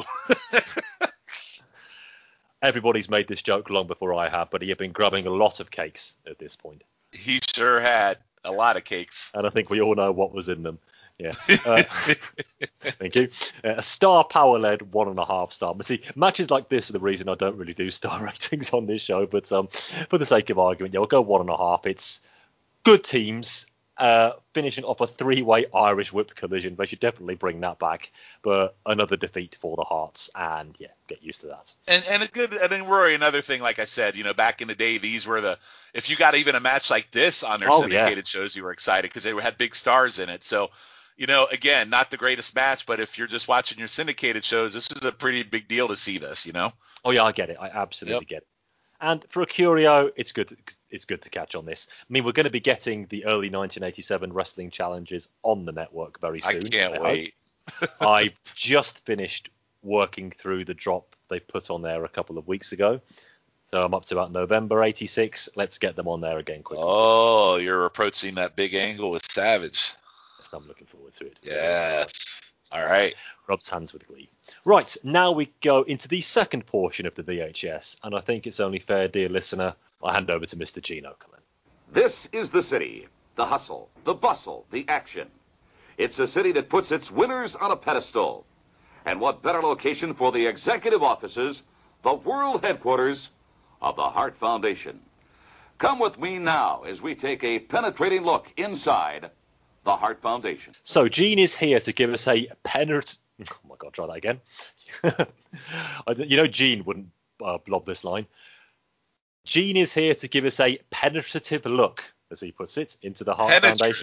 Everybody's made this joke long before I have, but he had been grubbing a lot of cakes at this point. He sure had a lot of cakes. And I think we all know what was in them. Yeah. Uh, thank you. Uh, a star power led one and a half star. But see, matches like this are the reason I don't really do star ratings on this show. But um, for the sake of argument, yeah, we'll go one and a half. It's good teams uh, finishing off a three-way Irish whip collision. They should definitely bring that back. But another defeat for the Hearts, and yeah, get used to that. And and a good and then Rory, another thing, like I said, you know, back in the day, these were the if you got even a match like this on their oh, syndicated yeah. shows, you were excited because they had big stars in it. So. You know, again, not the greatest match, but if you're just watching your syndicated shows, this is a pretty big deal to see this, you know? Oh, yeah, I get it. I absolutely yep. get it. And for a curio, it's good to, it's good to catch on this. I mean, we're going to be getting the early nineteen eighty-seven Wrestling Challenges on the network very soon. I can't I wait. I've just finished working through the drop they put on there a couple of weeks ago. So I'm up to about November eighty-six. Let's get them on there again quickly. Oh, you're approaching that big angle with Savage. I'm looking forward to it. Yes. All right. Rubs hands with glee. Right, now we go into the second portion of the V H S, and I think it's only fair, dear listener, I hand over to Mister Gino Cullen. This is the city, the hustle, the bustle, the action. It's a city that puts its winners on a pedestal. And what better location for the executive offices, the world headquarters of the Hart Foundation. Come with me now as we take a penetrating look inside the Hart Foundation. So Gene is here to give us a penetrating... Oh my God, try that again. You know Gene wouldn't uh, blob this line. Gene is here to give us a penetrative look, as he puts it, into the Hart Penetrative. Foundation.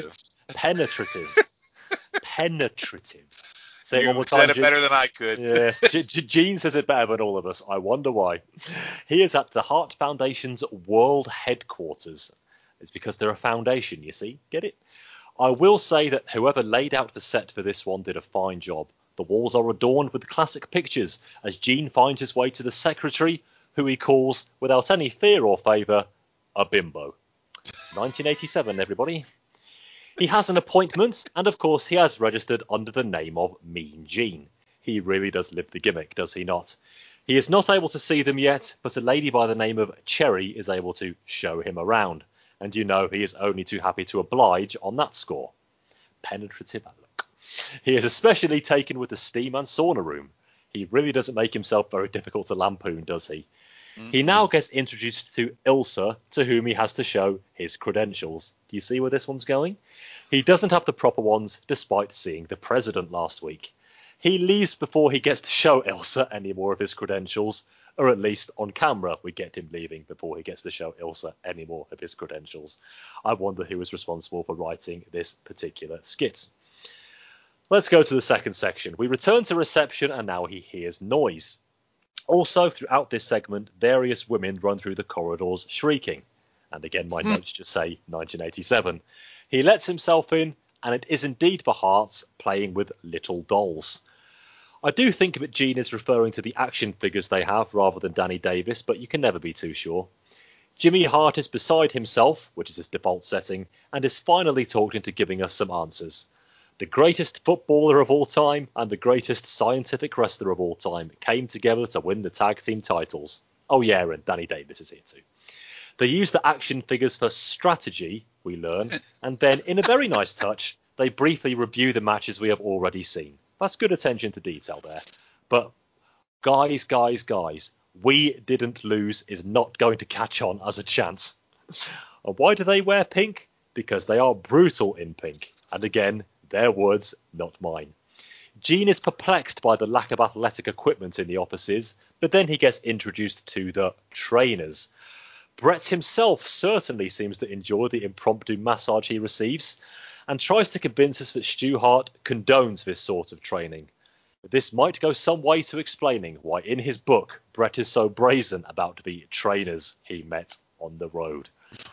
Penetrative. Penetrative. Say it You one more time, said it Gene. better than I could. Yes, G- G- Gene says it better than all of us. I wonder why. He is at the Heart Foundation's world headquarters. It's because they're a foundation, you see. Get it? I will say that whoever laid out the set for this one did a fine job. The walls are adorned with classic pictures as Gene finds his way to the secretary, who he calls, without any fear or favour, a bimbo. nineteen eighty-seven, everybody. He has an appointment, and of course he has registered under the name of Mean Gene. He really does live the gimmick, does he not? He is not able to see them yet, but a lady by the name of Cherry is able to show him around. And you know he is only too happy to oblige on that score. Penetrative outlook. He is especially taken with the steam and sauna room. He really doesn't make himself very difficult to lampoon, does he? Mm-hmm. He now gets introduced to Ilsa, to whom he has to show his credentials. Do you see where this one's going? He doesn't have the proper ones, despite seeing the president last week. He leaves before he gets to show Ilsa any more of his credentials, or at least on camera we get him leaving before he gets to show Ilsa any more of his credentials. I wonder who was responsible for writing this particular skit. Let's go to the second section. We return to reception and now he hears noise. Also, throughout this segment, various women run through the corridors shrieking. And again, my notes just say nineteen eighty-seven. He lets himself in, and it is indeed the Hearts playing with little dolls. I do think that Gene is referring to the action figures they have rather than Danny Davis, but you can never be too sure. Jimmy Hart is beside himself, which is his default setting, and is finally talked into giving us some answers. The greatest footballer of all time and the greatest scientific wrestler of all time came together to win the tag team titles. Oh yeah, and Danny Davis is here too. They use the action figures for strategy, we learn, and then, in a very nice touch, they briefly review the matches we have already seen. That's good attention to detail there. But guys, guys, guys, we didn't lose is not going to catch on as a chant. And why do they wear pink? Because they are brutal in pink. And again, their words, not mine. Gene is perplexed by the lack of athletic equipment in the offices, but then he gets introduced to the trainers. Brett himself certainly seems to enjoy the impromptu massage he receives, and tries to convince us that Stu Hart condones this sort of training. This might go some way to explaining why in his book Brett is so brazen about the trainers he met on the road.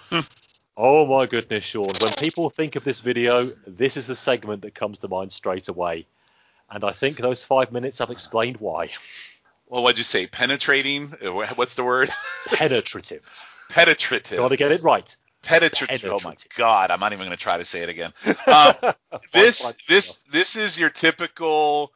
Oh my goodness, Sean. When people think of this video, this is the segment that comes to mind straight away. And I think those five minutes have explained why. Well, what'd you say? Penetrating? What's the word? Penetrative. Penetrative. Got to get it right. Penetrative. Oh my God! I'm not even going to try to say it again. Um, this this this is your typical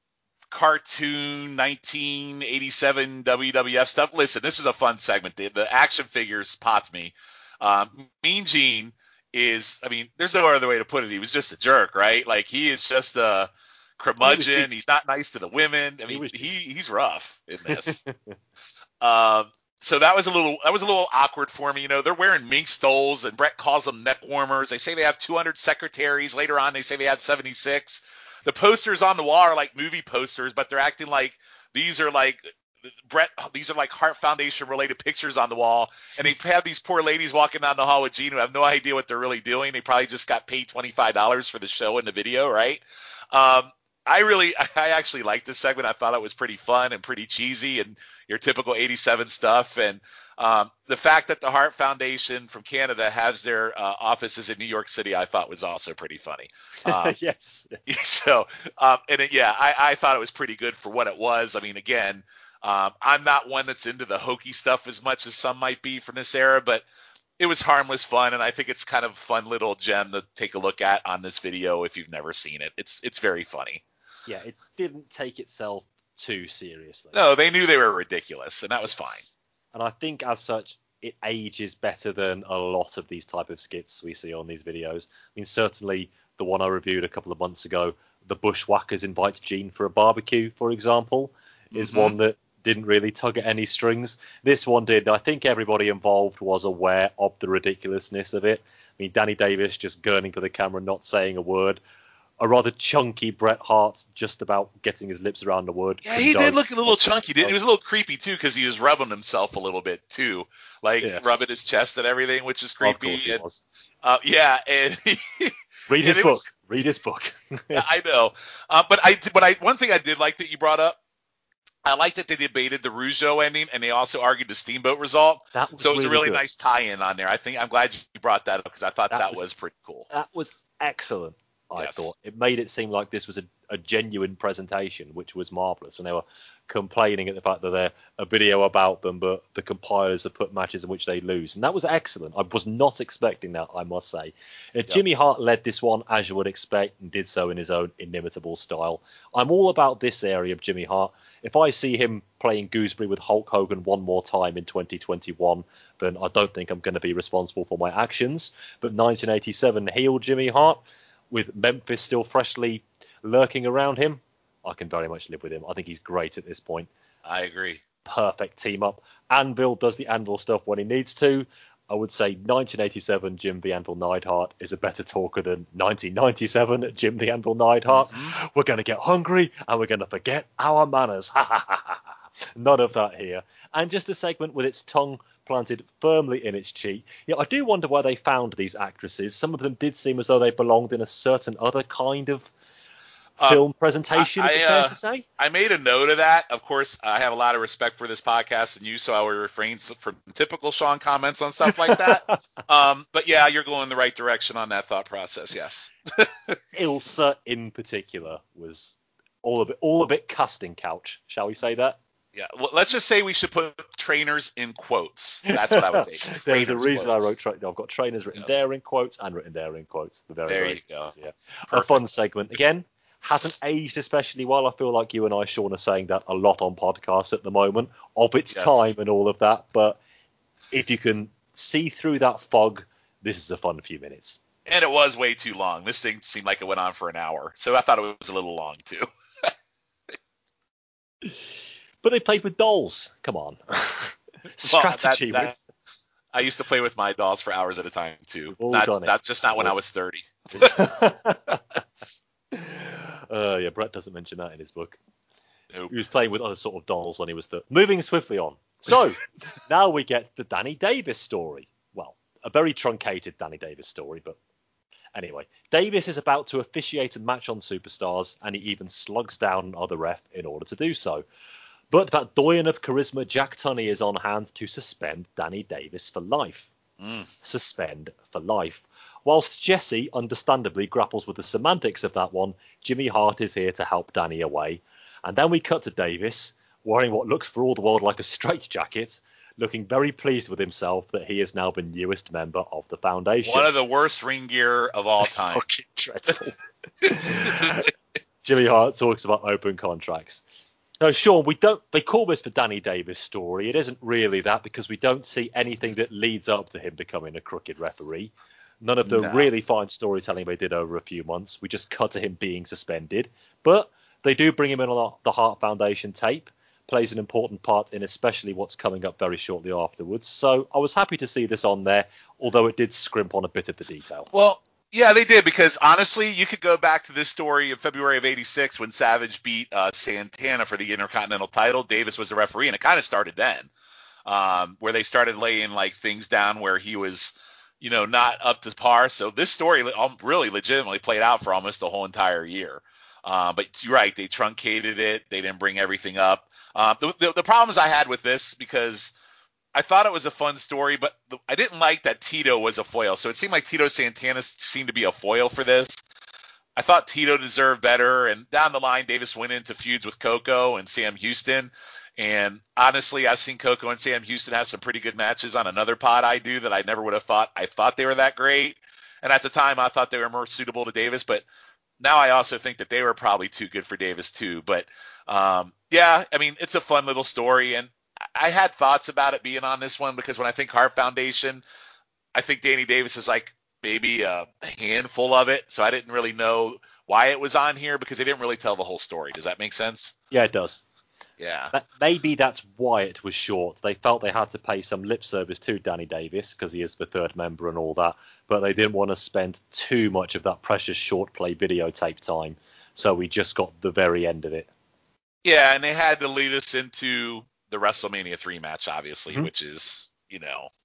cartoon nineteen eighty-seven W W F stuff. Listen, this is a fun segment. The, the action figures popped me. Um, Mean Gene is, I mean, there's no other way to put it. He was just a jerk, right? Like he is just a curmudgeon. He's not nice to the women. I mean, he he's rough in this. um. So that was a little that was a little awkward for me. You know, they're wearing mink stoles, and Brett calls them neck warmers. They say they have two hundred secretaries. Later on, they say they have seventy-six. The posters on the wall are like movie posters, but they're acting like these are like Brett. These are like Heart Foundation related pictures on the wall. And they have these poor ladies walking down the hall with Gene who have no idea what they're really doing. They probably just got paid twenty-five dollars for the show and the video, right? Um, I really, I actually liked this segment. I thought it was pretty fun and pretty cheesy and your typical eighty-seven stuff. And um, the fact that the Heart Foundation from Canada has their uh, offices in New York City, I thought was also pretty funny. Um, yes. So, um, and it, yeah, I, I thought it was pretty good for what it was. I mean, again, um, I'm not one that's into the hokey stuff as much as some might be from this era, but it was harmless fun, and I think it's kind of a fun little gem to take a look at on this video if you've never seen it. It's it's very funny. Yeah, it didn't take itself too seriously. No, they knew they were ridiculous, and that was yes. fine. And I think, as such, it ages better than a lot of these type of skits we see on these videos. I mean, certainly the one I reviewed a couple of months ago, the Bushwhackers invite Gene for a barbecue, for example, is mm-hmm. one that didn't really tug at any strings. This one did. I think everybody involved was aware of the ridiculousness of it. I mean, Danny Davis just gurning to the camera, not saying a word. A rather chunky Bret Hart just about getting his lips around the word. Yeah, he did look a little chunky, didn't he? He was a little creepy, too, because he was rubbing himself a little bit, too. Like, yes. rubbing his chest and everything, which is creepy. Of course he and, was. Uh, yeah, and he, Read his it book. was- Read his book. Yeah, I know. Uh, but I, but I, one thing I did like that you brought up, I liked that they debated the Rougeau ending, and they also argued the Steamboat result. That was so it was really a really good. nice tie-in on there. I think I'm glad you brought that up because I thought that, That was, was- pretty cool. That was excellent. I Yes. thought it made it seem like this was a, a genuine presentation, which was marvelous. And they were complaining at the fact that they're a video about them, but the compilers have put matches in which they lose, and that was excellent. I was not expecting that, I must say. Uh, Jimmy Hart led this one as you would expect, and did so in his own inimitable style. I'm all about this area of Jimmy Hart. If I see him playing Gooseberry with Hulk Hogan one more time in twenty twenty-one, then I don't think I'm going to be responsible for my actions. But nineteen eighty-seven heel Jimmy Hart, with Memphis still freshly lurking around him, I can very much live with him. I think he's great at this point. I agree. Perfect team up. Anvil does the Anvil stuff when he needs to. I would say nineteen eighty-seven Jim the Anvil Neidhart is a better talker than nineteen ninety-seven Jim the Anvil Neidhart. Mm-hmm. We're going to get hungry and we're going to forget our manners. None of that here. And just a segment with its tongue planted firmly in its cheek. Yeah, I do wonder where they found these actresses. Some of them did seem as though they belonged in a certain other kind of film um, presentation, is I, it fair uh, to say? I made a note of that. Of course, I have a lot of respect for this podcast and you, so I will refrain from typical Sean comments on stuff like that. um, but yeah, you're going in the right direction on that thought process, yes. Ilsa in particular was all a bit, all a bit casting couch, shall we say that? Yeah, well, let's just say we should put trainers in quotes. That's what I would say. There's a reason quotes. I wrote. Tra- I've got trainers written yes. there in quotes and written there in quotes. The very, there very you go. Yeah. A fun segment again. Hasn't aged especially well. I feel like you and I, Sean, are saying that a lot on podcasts at the moment, of its yes. time and all of that. But if you can see through that fog, this is a fun few minutes. And it was way too long. This thing seemed like it went on for an hour, so I thought it was a little long too. But they played with dolls. Come on. Strategy. Well, that, that, I used to play with my dolls for hours at a time too. All Not, done not it. just not when I was thirty. uh, yeah, Brett doesn't mention that in his book. Nope. He was playing with other sort of dolls when he was thirty. Moving swiftly on. So now we get the Danny Davis story. Well, a very truncated Danny Davis story, but anyway, Davis is about to officiate a match on Superstars, and he even slugs down another ref in order to do so. But that doyen of charisma, Jack Tunney, is on hand to suspend Danny Davis for life. Mm. Suspend for life. Whilst Jesse understandably grapples with the semantics of that one, Jimmy Hart is here to help Danny away. And then we cut to Davis, wearing what looks for all the world like a straitjacket, looking very pleased with himself that he is now the newest member of the Foundation. One of the worst ring gear of all time. Fucking dreadful. Jimmy Hart talks about open contracts. No, Sean, we don't. They call this the Danny Davis story. It isn't really that because we don't see anything that leads up to him becoming a crooked referee. None of the no. really fine storytelling they did over a few months. We just cut to him being suspended. But they do bring him in on the Hart Foundation tape. Plays an important part in especially what's coming up very shortly afterwards. So I was happy to see this on there, although it did scrimp on a bit of the detail. Well, yeah, they did, because honestly, you could go back to this story in February of eighty-six when Savage beat uh, Santana for the Intercontinental title. Davis was the referee, and it kind of started then, um, where they started laying like things down where he was, you know, not up to par. So this story really legitimately played out for almost the whole entire year. Uh, but you're right, they truncated it. They didn't bring everything up. Uh, the, the, the problems I had with this, because I thought it was a fun story, but the, I didn't like that Tito was a foil. So it seemed like Tito Santana seemed to be a foil for this. I thought Tito deserved better. And down the line, Davis went into feuds with Coco and Sam Houston. And honestly, I've seen Coco and Sam Houston have some pretty good matches on another pod I do that I never would have thought. I thought they were that great. And at the time, I thought they were more suitable to Davis. But now I also think that they were probably too good for Davis too. But um, yeah, I mean, it's a fun little story. And I had thoughts about it being on this one because when I think Hart Foundation, I think Danny Davis is like maybe a handful of it. So I didn't really know why it was on here because they didn't really tell the whole story. Does that make sense? Yeah, it does. Yeah. That, maybe that's why it was short. They felt they had to pay some lip service to Danny Davis because he is the third member and all that. But they didn't want to spend too much of that precious short play videotape time. So we just got the very end of it. Yeah, and they had to lead us into the WrestleMania three match, obviously, mm-hmm. which is, you know,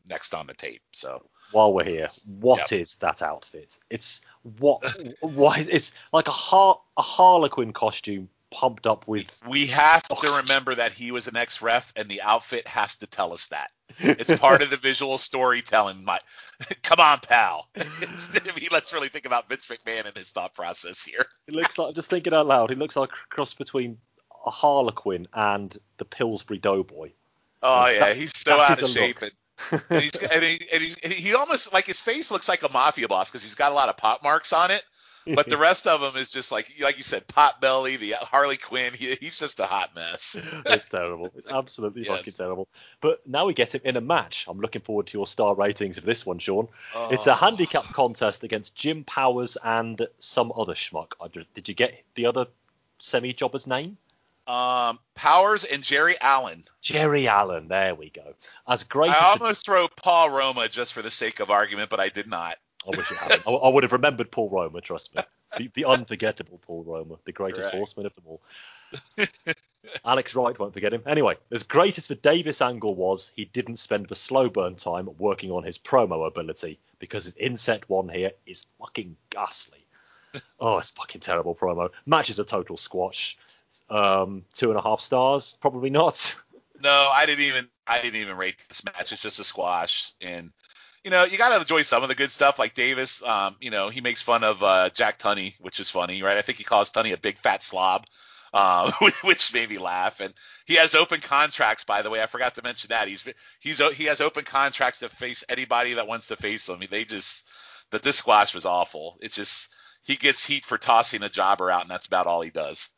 next on the tape. So while we're here, what Yep. is that outfit? It's what? Why? It's like a har- a Harlequin costume pumped up with. we have oxygen. to remember that he was an ex-ref, and the outfit has to tell us that. It's part of the visual storytelling. My, come on, pal. It's, I mean, let's really think about Vince McMahon and his thought process here. It looks like, just thinking out loud, it looks like a cross between a Harlequin and the Pillsbury Doughboy. Oh Uh, yeah, that- he's so that out is of a shape, look. and, and he's and he, and he's and he almost like his face looks like a mafia boss because he's got a lot of pot marks on it. But the rest of him is just like, like you said, pot belly, the Harley Quinn. He, he's just a hot mess. It's terrible. It's absolutely Yes. fucking terrible. But now we get him in a match. I'm looking forward to your star ratings of this one, Sean. Oh. It's a handicap contest against Jim Powers and some other schmuck. I just- Did you get the other semi-jobber's name? Um, Powers and Jerry Allen. Jerry Allen. There we go. As great I as the, almost throw Paul Roma just for the sake of argument, but I did not. I wish it hadn't. I, I would have remembered Paul Roma, trust me. The, the unforgettable Paul Roma, the greatest Correct. horseman of them all. Alex Wright won't forget him. Anyway, as great as the Davis angle was, he didn't spend the slow burn time working on his promo ability because his inset one here is fucking ghastly. Oh, it's fucking terrible promo. Match is a total squash. Um, two and a half stars, probably not. No, I didn't even I didn't even rate this match. It's just a squash, and you know you got to enjoy some of the good stuff. Like Davis, um, you know he makes fun of uh, Jack Tunney, which is funny, right? I think he calls Tunney a big fat slob, um, which made me laugh. And he has open contracts, by the way. I forgot to mention that he's he's he has open contracts to face anybody that wants to face him. They just but this squash was awful. It's just he gets heat for tossing a jobber out, and that's about all he does.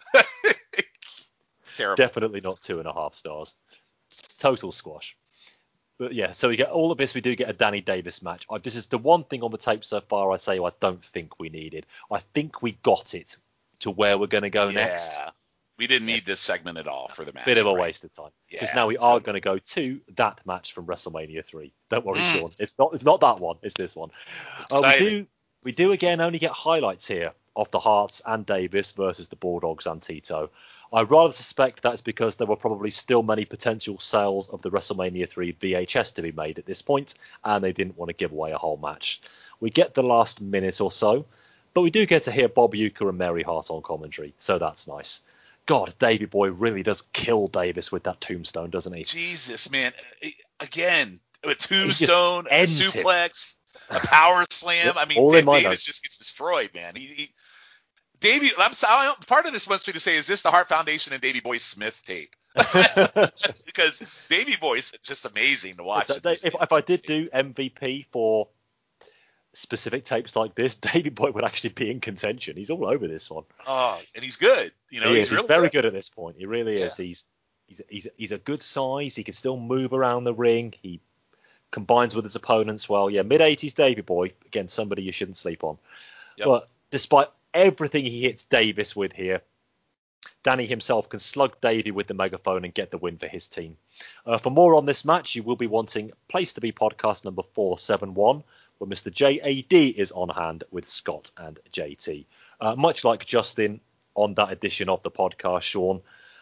It's terrible. Definitely not two and a half stars. Total squash. But yeah, so we get all of this. We do get a Danny Davis match. I, this is the one thing on the tape so far I say I don't think we needed. I think we got it to where we're going to go yeah. next. We didn't need this segment at all for the match. Bit of a right? waste of time. Because Yeah, now we are totally. going to go to that match from WrestleMania three. Don't worry, Mm. Sean. It's not. It's not that one. It's this one. Uh, we Exciting. do. We do again only get highlights here of the Hearts and Davis versus the Bulldogs and Tito. I rather suspect that's because there were probably still many potential sales of the WrestleMania three V H S to be made at this point, and they didn't want to give away a whole match. We get the last minute or so, but we do get to hear Bob Uecker and Mary Hart on commentary, so that's nice. God, Davey Boy really does kill Davis with that tombstone, doesn't he? Jesus, man. Again, a tombstone, a ends him. suplex, a power slam. Yep, I mean, all in my Davis notes. just gets destroyed, man. He, he Davey, I'm sorry, part of this wants me to say, is this the Hart Foundation and Davey Boy Smith tape? Because Davey Boy's just amazing to watch. If, if, if I did do M V P for specific tapes like this, Davey Boy would actually be in contention. He's all over this one. Oh, and he's good. You know, he he's is. really He's very good. good at this point. He really is. He's he's he's he's a good size. He can still move around the ring. He combines with his opponents well. Yeah, mid eighties Davey Boy, again, somebody you shouldn't sleep on. Yep. But despite everything he hits Davis with here, Danny himself can slug Davey with the megaphone and get the win for his team. Uh, for more on this match, you will be wanting Place to Be podcast number four seventy-one, where Mister J A D is on hand with Scott and J T. Uh, much like Justin on that edition of the podcast, Sean,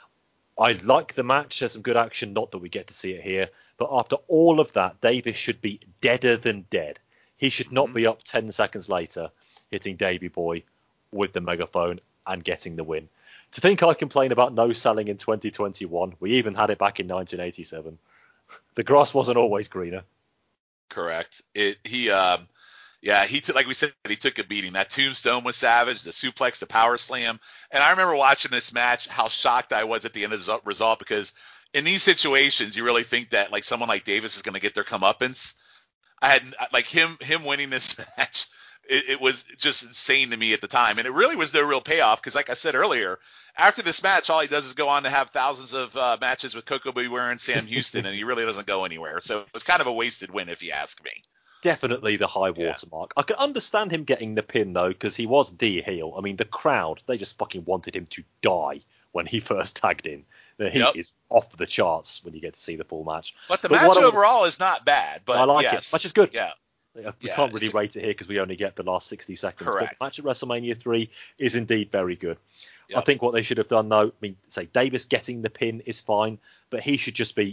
I like the match. There's some good action, not that we get to see it here. But after all of that, Davis should be deader than dead. He should not Mhm. be up ten seconds later hitting Davey Boy with the megaphone and getting the win. To think I complain about no selling in twenty twenty-one, we even had it back in nineteen eighty-seven. The grass wasn't always greener. Correct. It he um yeah, he took like we said, he took a beating. That tombstone was savage, the suplex, the power slam. And I remember watching this match, how shocked I was at the end of the result, because in these situations you really think that like someone like Davis is going to get their comeuppance. I had like him him winning this match. It, it was just insane to me at the time, and it really was no real payoff because, like I said earlier, after this match, all he does is go on to have thousands of uh, matches with Coco Beware and Sam Houston, and he really doesn't go anywhere. So it was kind of a wasted win, if you ask me. Definitely the high water mark. I can understand him getting the pin, though, because he was the heel. I mean, the crowd, they just fucking wanted him to die when he first tagged in. The heat Yep. is off the charts when you get to see the full match. But the But match what I would- overall is not bad. But I like yes, it. Match is good. Yeah, We Yeah, can't really it's- rate it here because we only get the last sixty seconds. Correct. But the match at WrestleMania three is indeed very good. I Yep. think what they should have done, though, I mean, say Davis getting the pin is fine, but he should just be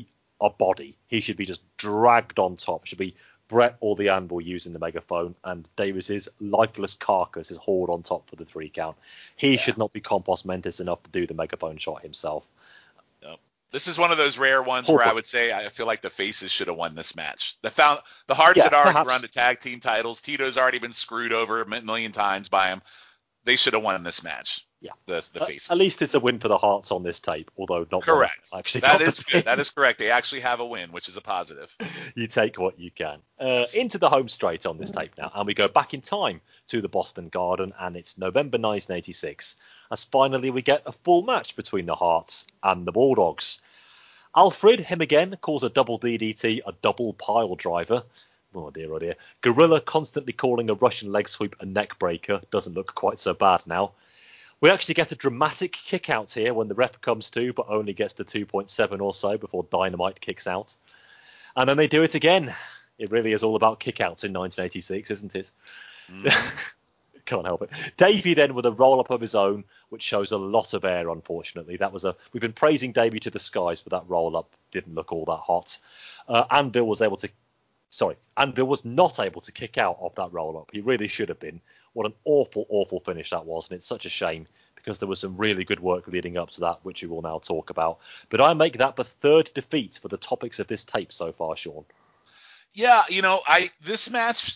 a body. He should be just dragged on top. It should be Bret or the Anvil using the megaphone, and Davis's lifeless carcass is hauled on top for the three count. He yeah. should not be compos mentis enough to do the megaphone shot himself. Yep. This is one of those rare ones Poor where I would say I feel like the faces should have won this match. The found the Hearts yeah, had already perhaps. run the tag team titles. Tito's already been screwed over a million times by him. They should have won this match. Yeah, the the faces. Uh, at least it's a win for the Hearts on this tape, although not correct. One actually, that is good. That is correct. They actually have a win, which is a positive. You take what you can. Uh, into the home straight on this tape now, and we go back in time to the Boston Garden, and it's November nineteen eighty-six, as finally we get a full match between the Hearts and the Bulldogs. Alfred, him again, calls a double D D T a double pile driver. Oh dear, oh dear. Gorilla constantly calling a Russian leg sweep a neck breaker. Doesn't look quite so bad now. We actually get a dramatic kick out here when the ref comes to, but only gets to two point seven or so before Dynamite kicks out. And then they do it again. It really is all about kickouts in nineteen eighty-six, isn't it? Mm. Can't help it. Davey then with a roll-up of his own, which shows a lot of air, unfortunately. That was a. We've been praising Davey to the skies, but that roll-up didn't look all that hot. Uh, Anvil was able to... Sorry, Anvil was not able to kick out of that roll-up. He really should have been. What an awful, awful finish that was, and it's such a shame because there was some really good work leading up to that, which we will now talk about. But I make that the third defeat for the topics of this tape so far, Sean. Yeah, you know, I this match...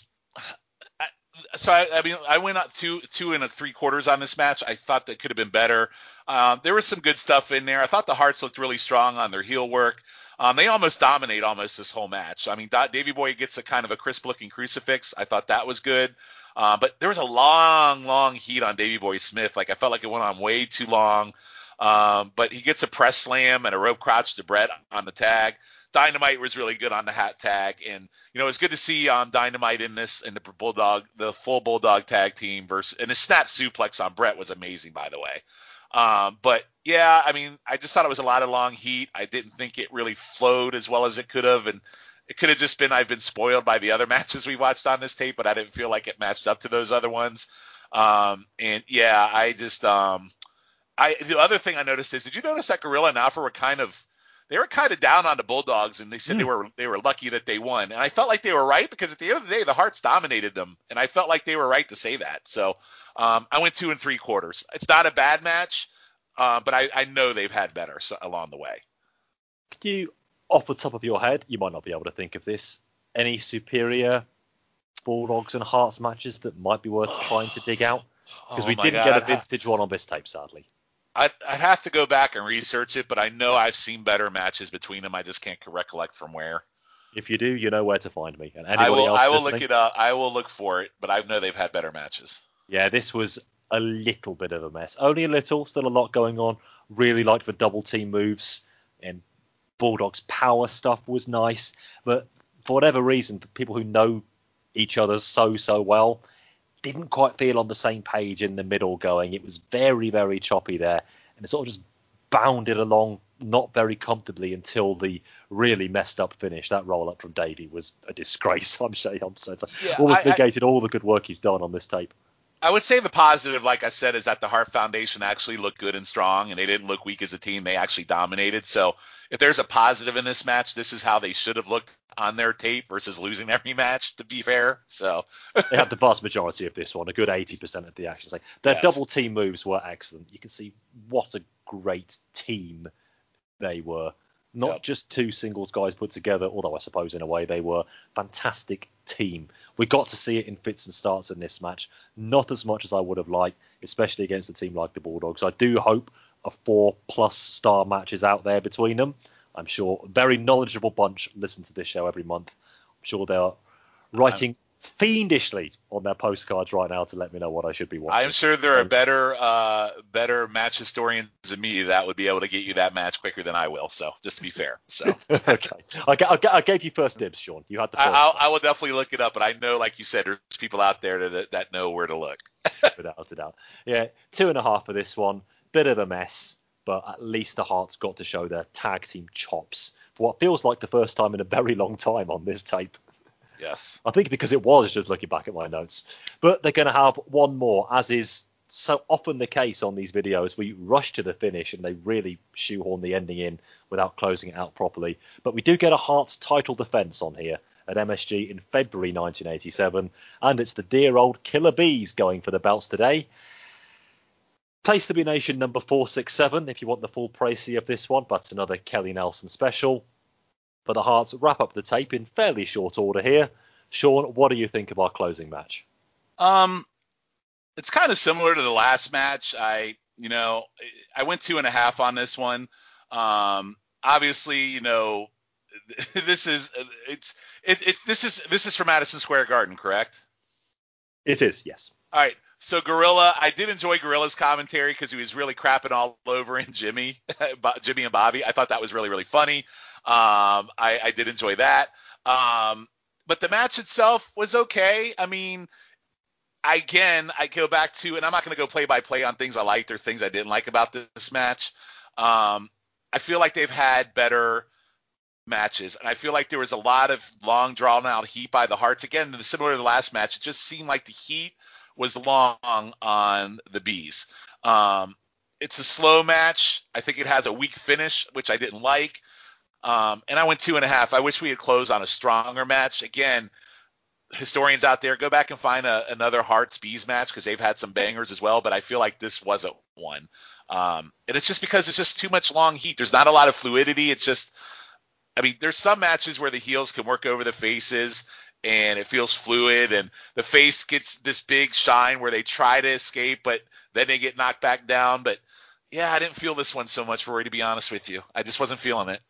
I, so, I, I mean, I went up two, two and a three quarters on this match. I thought that could have been better. Um, there was some good stuff in there. I thought the Hearts looked really strong on their heel work. Um, they almost dominate almost this whole match. I mean, Davey Boy gets a kind of a crisp-looking crucifix. I thought that was good. Uh, but there was a long, long heat on Davey Boy Smith. Like, I felt like it went on way too long. Um, but he gets a press slam and a rope crotch to Bret on the tag. Dynamite was really good on the hat tag. And, you know, it was good to see um, Dynamite in this, in the Bulldog, the full Bulldog tag team versus, and the snap suplex on Bret was amazing, by the way. Um, but yeah, I mean, I just thought it was a lot of long heat. I didn't think it really flowed as well as it could have. And it could have just been, I've been spoiled by the other matches we watched on this tape, but I didn't feel like it matched up to those other ones. Um, and yeah, I just, um, I, the other thing I noticed is, did you notice that Gorilla and Alpha were kind of, they were kind of down on the Bulldogs, and they said mm. they were, they were lucky that they won. And I felt like they were right, because at the end of the day, the Hearts dominated them. And I felt like they were right to say that. So, um, I went two and three quarters. It's not a bad match. Uh, but I, I know they've had better so, along the way. Could you, off the top of your head, you might not be able to think of this, any superior Bulldogs and Hearts matches that might be worth trying to dig out? Because oh we didn't God, get a vintage one on this tape, sadly. I'd, I'd have to go back and research it, but I know I've seen better matches between them. I just can't recollect from where. If you do, you know where to find me. And anybody I will, else I will listening? look it up. I will look for it, but I know they've had better matches. Yeah, this was a little bit of a mess. Only a little, still a lot going on. Really liked the double team moves, and Bulldog's power stuff was nice. But for whatever reason, people who know each other so, so well didn't quite feel on the same page in the middle going. It was very, very choppy there. And it sort of just bounded along not very comfortably until the really messed up finish. That roll up from Davey was a disgrace. I'm saying, I'm so sorry. Yeah, Almost I, negated I, all the good work he's done on this tape. I would say the positive, like I said, is that the Hart Foundation actually looked good and strong, and they didn't look weak as a team. They actually dominated. So if there's a positive in this match, this is how they should have looked on their tape versus losing every match, to be fair. So they had the vast majority of this one, a good eighty percent of the actions. Like, their yes. double team moves were excellent. You can see what a great team they were. Not yep. just two singles guys put together, although I suppose in a way they were fantastic team. We got to see it in fits and starts in this match. Not as much as I would have liked, especially against a team like the Bulldogs. I do hope a four-plus star match is out there between them. I'm sure a very knowledgeable bunch listen to this show every month. I'm sure they're writing um, fiendishly on their postcards right now to let me know what I should be watching. I'm sure there are better uh, better match historians than me that would be able to get you that match quicker than I will. So just to be fair. So okay, I, I, I gave you first dibs, Sean. You had the first. I, I will definitely look it up, but I know, like you said, there's people out there that that know where to look. Without a doubt. Yeah, two and a half for this one. Bit of a mess, but at least the Hearts got to show their tag team chops for what feels like the first time in a very long time on this tape. Yes. I think because it was, just looking back at my notes. But they're going to have one more, as is so often the case on these videos. We rush to the finish and they really shoehorn the ending in without closing it out properly. But we do get a Hearts title defence on here at M S G in February nineteen eighty-seven, and it's the dear old Killer Bees going for the belts today. Place to be Nation number four six seven if you want the full précis of this one, but another Kelly Nelson special. But the Hearts wrap up the tape in fairly short order here. Sean, what do you think of our closing match? Um, it's kind of similar to the last match. I, you know, I went two and a half on this one. Um, obviously, you know, this is it's it, it this is this is for Madison Square Garden, correct? It is, yes. All right. So Gorilla, I did enjoy Gorilla's commentary because he was really crapping all over in Jimmy, Jimmy and Bobby. I thought that was really really funny. Um, I, I did enjoy that. Um, but the match itself was okay. I mean, again, I go back to, and I'm not going to go play by play on things I liked or things I didn't like about this match. Um, I feel like they've had better matches, and I feel like there was a lot of long drawn out heat by the Hearts. Again, similar to the last match, it just seemed like the heat was long on the Bees. Um, it's a slow match. I think it has a weak finish, which I didn't like. Um, and I went two and a half. I wish we had closed on a stronger match. Again, historians out there, go back and find a, another Hearts Bees match because they've had some bangers as well, but I feel like this wasn't one. Um, and it's just because it's just too much long heat. There's not a lot of fluidity. It's just, I mean, there's some matches where the heels can work over the faces and it feels fluid, and the face gets this big shine where they try to escape, but then they get knocked back down. But yeah, I didn't feel this one so much, Rory, to be honest with you. I just wasn't feeling it.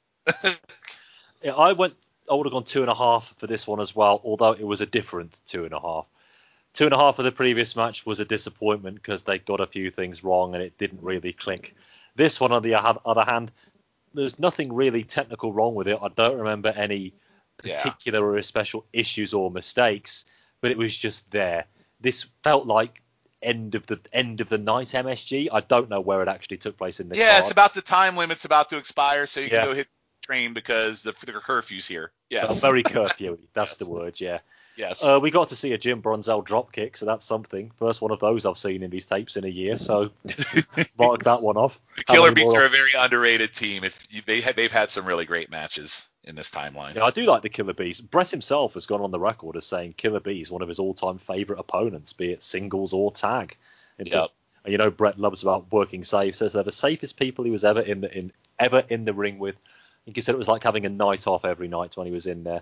yeah, I went. I would have gone two and a half for this one as well, although it was a different two and a half. Two and a half for the previous match was a disappointment because they got a few things wrong and it didn't really click. This one, on the other hand, there's nothing really technical wrong with it. I don't remember any particular yeah. or special issues or mistakes, but it was just there. This felt like end of the end of the night M S G. I don't know where it actually took place in the yeah card. It's about the time limit's about to expire, so you yeah. can go hit the train because the, the curfew's here. Yes. Oh, very curfewy. That's yes. the word. Yeah. Yes. Uh, we got to see a Jim Brunzell drop kick, so that's something. First one of those I've seen in these tapes in a year, so mark that one off. The Killer Bees are a very underrated team. If you, they have, they've had some really great matches in this timeline. Yeah, I do like the Killer Bees. Brett himself has gone on the record as saying Killer Bees one of his all-time favourite opponents, be it singles or tag. Yep. And you know Brett loves about working safe. Says they're the safest people he was ever in the in ever in the ring with. I think he said it was like having a night off every night when he was in there.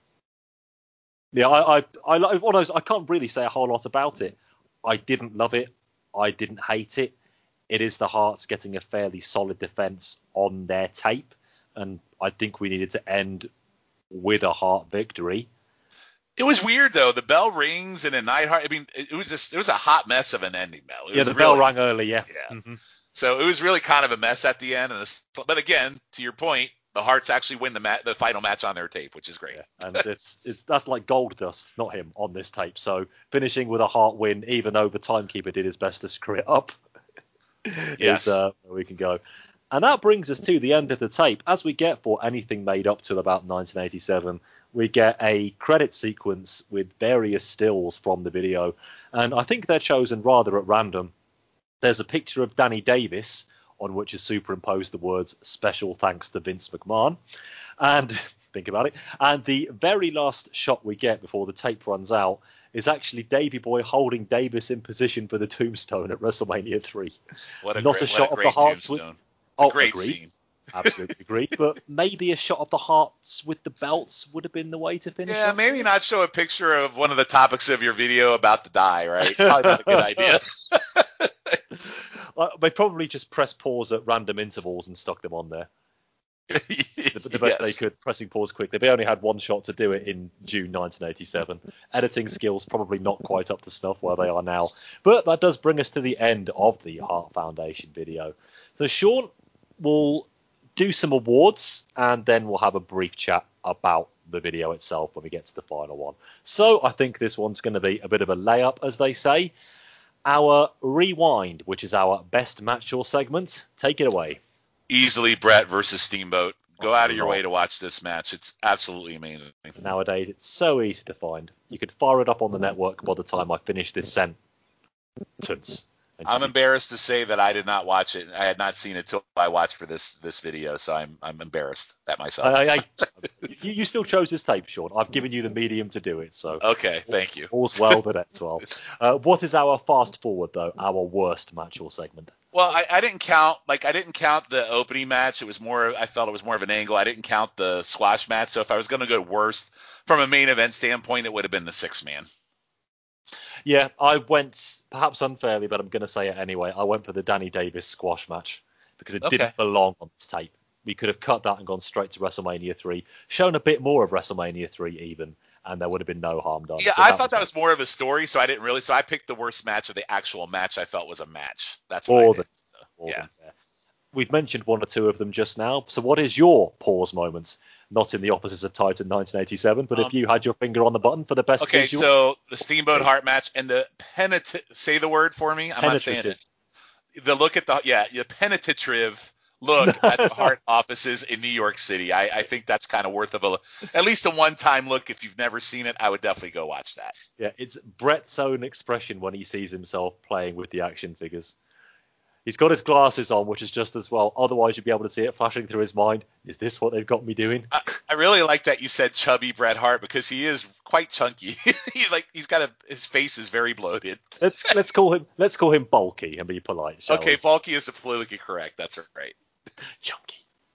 Yeah, I I I like one of those. I can't really say a whole lot about it. I didn't love it. I didn't hate it. It is the Hearts getting a fairly solid defence on their tape, and I think we needed to end with a Hart victory. It was weird though. The bell rings and a Neidhart. I mean, it was just it was a hot mess of an ending, Mel. It yeah, the really, bell rang early. Yeah. Yeah. Mm-hmm. So it was really kind of a mess at the end. And this, but again, to your point, the Hearts actually win the mat, the final match on their tape, which is great. Yeah, and it's it's that's like gold dust, not him, on this tape. So finishing with a Hart win, even though the timekeeper did his best to screw it up, yes, is uh, where we can go. And that brings us to the end of the tape. As we get for anything made up till about nineteen eighty-seven, we get a credit sequence with various stills from the video, and I think they're chosen rather at random. There's a picture of Danny Davis, on which is superimposed the words "Special thanks to Vince McMahon," and think about it. And the very last shot we get before the tape runs out is actually Davey Boy holding Davis in position for the tombstone at WrestleMania three. What a Not great, a shot a of the Hearts tombstone. with. It's Oh, a great agreed. scene. Absolutely agree. But maybe a shot of the Hearts with the belts would have been the way to finish. Yeah, up. maybe not show a picture of one of the topics of your video about to die, right? Probably not a good idea. uh, they probably just pressed pause at random intervals and stuck them on there. The, the best yes. they could, pressing pause quickly. They only had one shot to do it in June nineteen eighty-seven. Editing skills probably not quite up to snuff where they are now. But that does bring us to the end of the Hart Foundation video. So Sean will do some awards, and then we'll have a brief chat about the video itself when we get to the final one. So I think this one's going to be a bit of a layup, as they say. Our Rewind, which is our best match or segment. Take it away. Easily Brett versus Steamboat. Go out of your way to watch this match. It's absolutely amazing. Nowadays, it's so easy to find. You could fire it up on the network by the time I finish this sentence. I'm embarrassed to say that I did not watch it. I had not seen it till I watched for this this video, so I'm I'm embarrassed at myself. I, I, I, you, you still chose this tape, Sean. I've given you the medium to do it, so okay, thank you. All's well that ends well. Uh, what is our fast forward though? Our worst match or segment? Well, I, I didn't count like I didn't count the opening match. It was more I felt it was more of an angle. I didn't count the squash match. So if I was going to go worst from a main event standpoint, it would have been the six man. Yeah, I went, perhaps unfairly, but I'm going to say it anyway. I went for the Danny Davis squash match because it Okay. didn't belong on this tape. We could have cut that and gone straight to WrestleMania three, shown a bit more of WrestleMania three even, and there would have been no harm done. Yeah, So I that thought was that was more of a story, so I didn't really. So I picked the worst match of the actual match I felt was a match. That's what more I than, did. So, more yeah. than fair. We've mentioned one or two of them just now. So what is your pause moment? Not in the Opposites of Titan nineteen eighty-seven, but Um, if you had your finger on the button for the best Okay, visual. so the Steamboat Hart match and the penetrative. Say the word for me. I'm not saying Penetrative. it. The look at the yeah, the penetrative look at the Hart offices in New York City. I, I think that's kind of worth of a at least a one-time look. If you've never seen it, I would definitely go watch that. Yeah, it's Brett's own expression when he sees himself playing with the action figures. He's got his glasses on, which is just as well. Otherwise, you'd be able to see it flashing through his mind. Is this what they've got me doing? I, I really like that you said chubby Bret Hart because he is quite chunky. he's like he's got a his face is very bloated. let's let's call him let's call him bulky and be polite, shall Okay, we? bulky is politically correct. That's right. Chunky.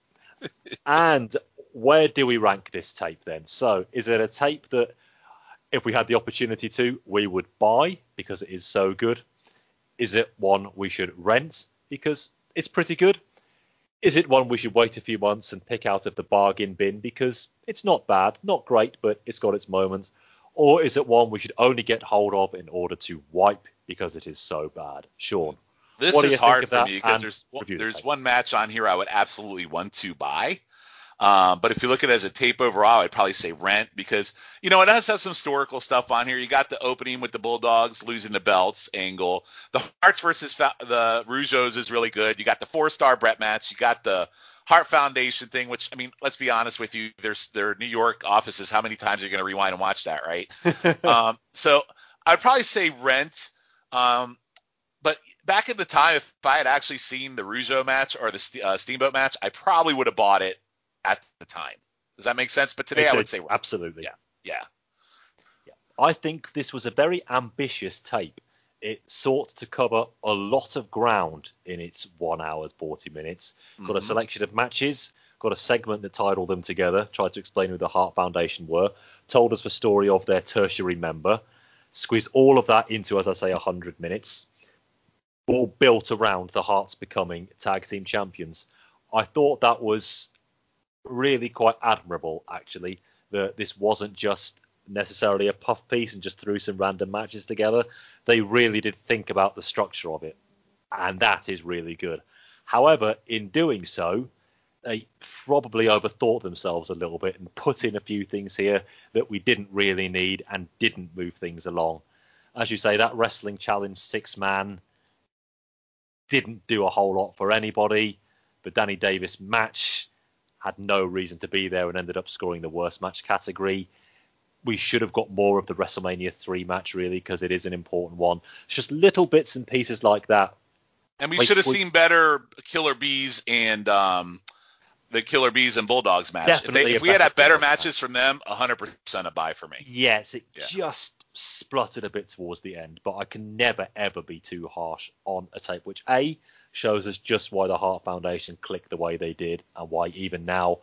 And where do we rank this tape then? So, is it a tape that, if we had the opportunity to, we would buy because it is so good? Is it one we should rent because it's pretty good? Is it one we should wait a few months and pick out of the bargain bin because it's not bad, not great, but it's got its moments? Or is it one we should only get hold of in order to wipe because it is so bad? Sean, This what do is you think hard of for that? me because And there's review the there's tape. one match on here I would absolutely want to buy. Um, but if you look at it as a tape overall, I'd probably say rent because, you know, it does have some historical stuff on here. You got the opening with the Bulldogs losing the belts angle. The Harts versus fa- the Rougeaus is really good. You got the four-star Brett match. You got the Hart Foundation thing, which, I mean, let's be honest with you. There's their New York offices. How many times are you going to rewind and watch that, right? um, so I'd probably say rent. Um, but back in the time, if I had actually seen the Rougeau match or the uh, Steamboat match, I probably would have bought it at the time. Does that make sense? But today It I would did, say rent. absolutely. Yeah. Yeah. Yeah. I think this was a very ambitious tape. It sought to cover a lot of ground in its one hour forty minutes. Got a Mhm. selection of matches, got a segment that tied all them together, tried to explain who the Hart Foundation were, told us the story of their tertiary member, squeezed all of that into, as I say, one hundred minutes, all built around the Harts becoming tag team champions. I thought that was really quite admirable, actually, that this wasn't just necessarily a puff piece and just threw some random matches together. They really did think about the structure of it, and that is really good. However, in doing so, they probably overthought themselves a little bit and put in a few things here that we didn't really need and didn't move things along. As you say, that Wrestling Challenge six-man didn't do a whole lot for anybody. The Danny Davis match had no reason to be there and ended up scoring the worst match category. We should have got more of the WrestleMania three match, really, because it is an important one. It's just little bits and pieces like that. And we Like should have squeeze- seen better Killer Bees and um, the Killer Bees and Bulldogs match. Definitely if they, a if we had better had better Bulldogs matches from them, one hundred percent a buy for me. Yes, it Yeah. just spluttered a bit towards the end, but I can never, ever be too harsh on a tape, which A, shows us just why the Hart Foundation clicked the way they did and why even now,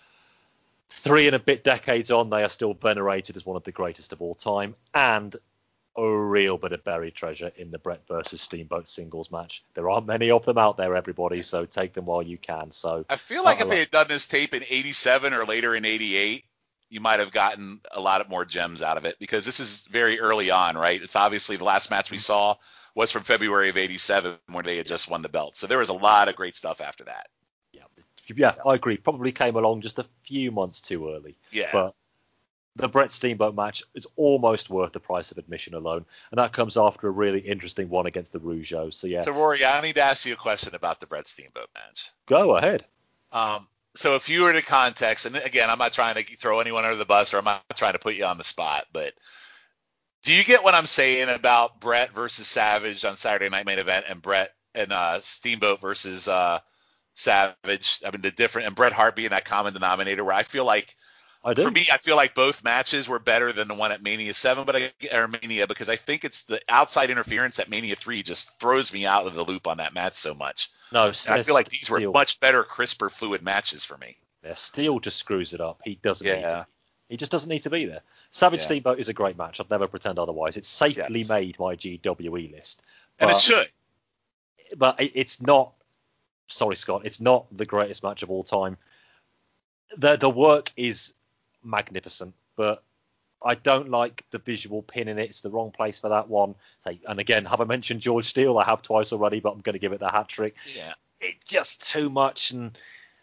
three and a bit decades on, they are still venerated as one of the greatest of all time, and a real bit of buried treasure in the Brett versus Steamboat singles match. There aren't many of them out there, everybody, so take them while you can. So I feel like I if they like- had done this tape in eighty-seven or later in eighty-eight, you might have gotten a lot of more gems out of it because this is very early on, right? It's obviously the last match we saw was from February of eighty-seven when they had just won the belt. So there was a lot of great stuff after that. Yeah, yeah, I agree. Probably came along just a few months too early. Yeah. But the Brett Steamboat match is almost worth the price of admission alone, and that comes after a really interesting one against the Rougeau. So yeah, So Rory, I need to ask you a question about the Brett Steamboat match. go ahead. Um, so if you were to context, and again, I'm not trying to throw anyone under the bus or I'm not trying to put you on the spot, but Do you get what I'm saying about Brett versus Savage on Saturday Night Main Event and Brett and uh, Steamboat versus uh, Savage? I mean, the different and Bret Hart being that common denominator where I feel like, I do. for me, I feel like both matches were better than the one at Mania seven, but I, or Mania, because I think it's the outside interference at Mania three just throws me out of the loop on that match so much. No, and I feel like these were Steel. much better, crisper, fluid matches for me. Yeah, Steel just screws it up. He doesn't Yeah. need to. He just doesn't need to be there. Savage Yeah. Steamboat is a great match. I'd never pretend otherwise. It's safely Yes. made my G W E list. And But, it should. but it- it's not. Sorry, Scott. It's not the greatest match of all time. The the work is magnificent, but I don't like the visual pin in it. It's the wrong place for that one. And again, have I mentioned George Steele? I have twice already, but I'm going to give it the hat trick. Yeah. It's just too much, and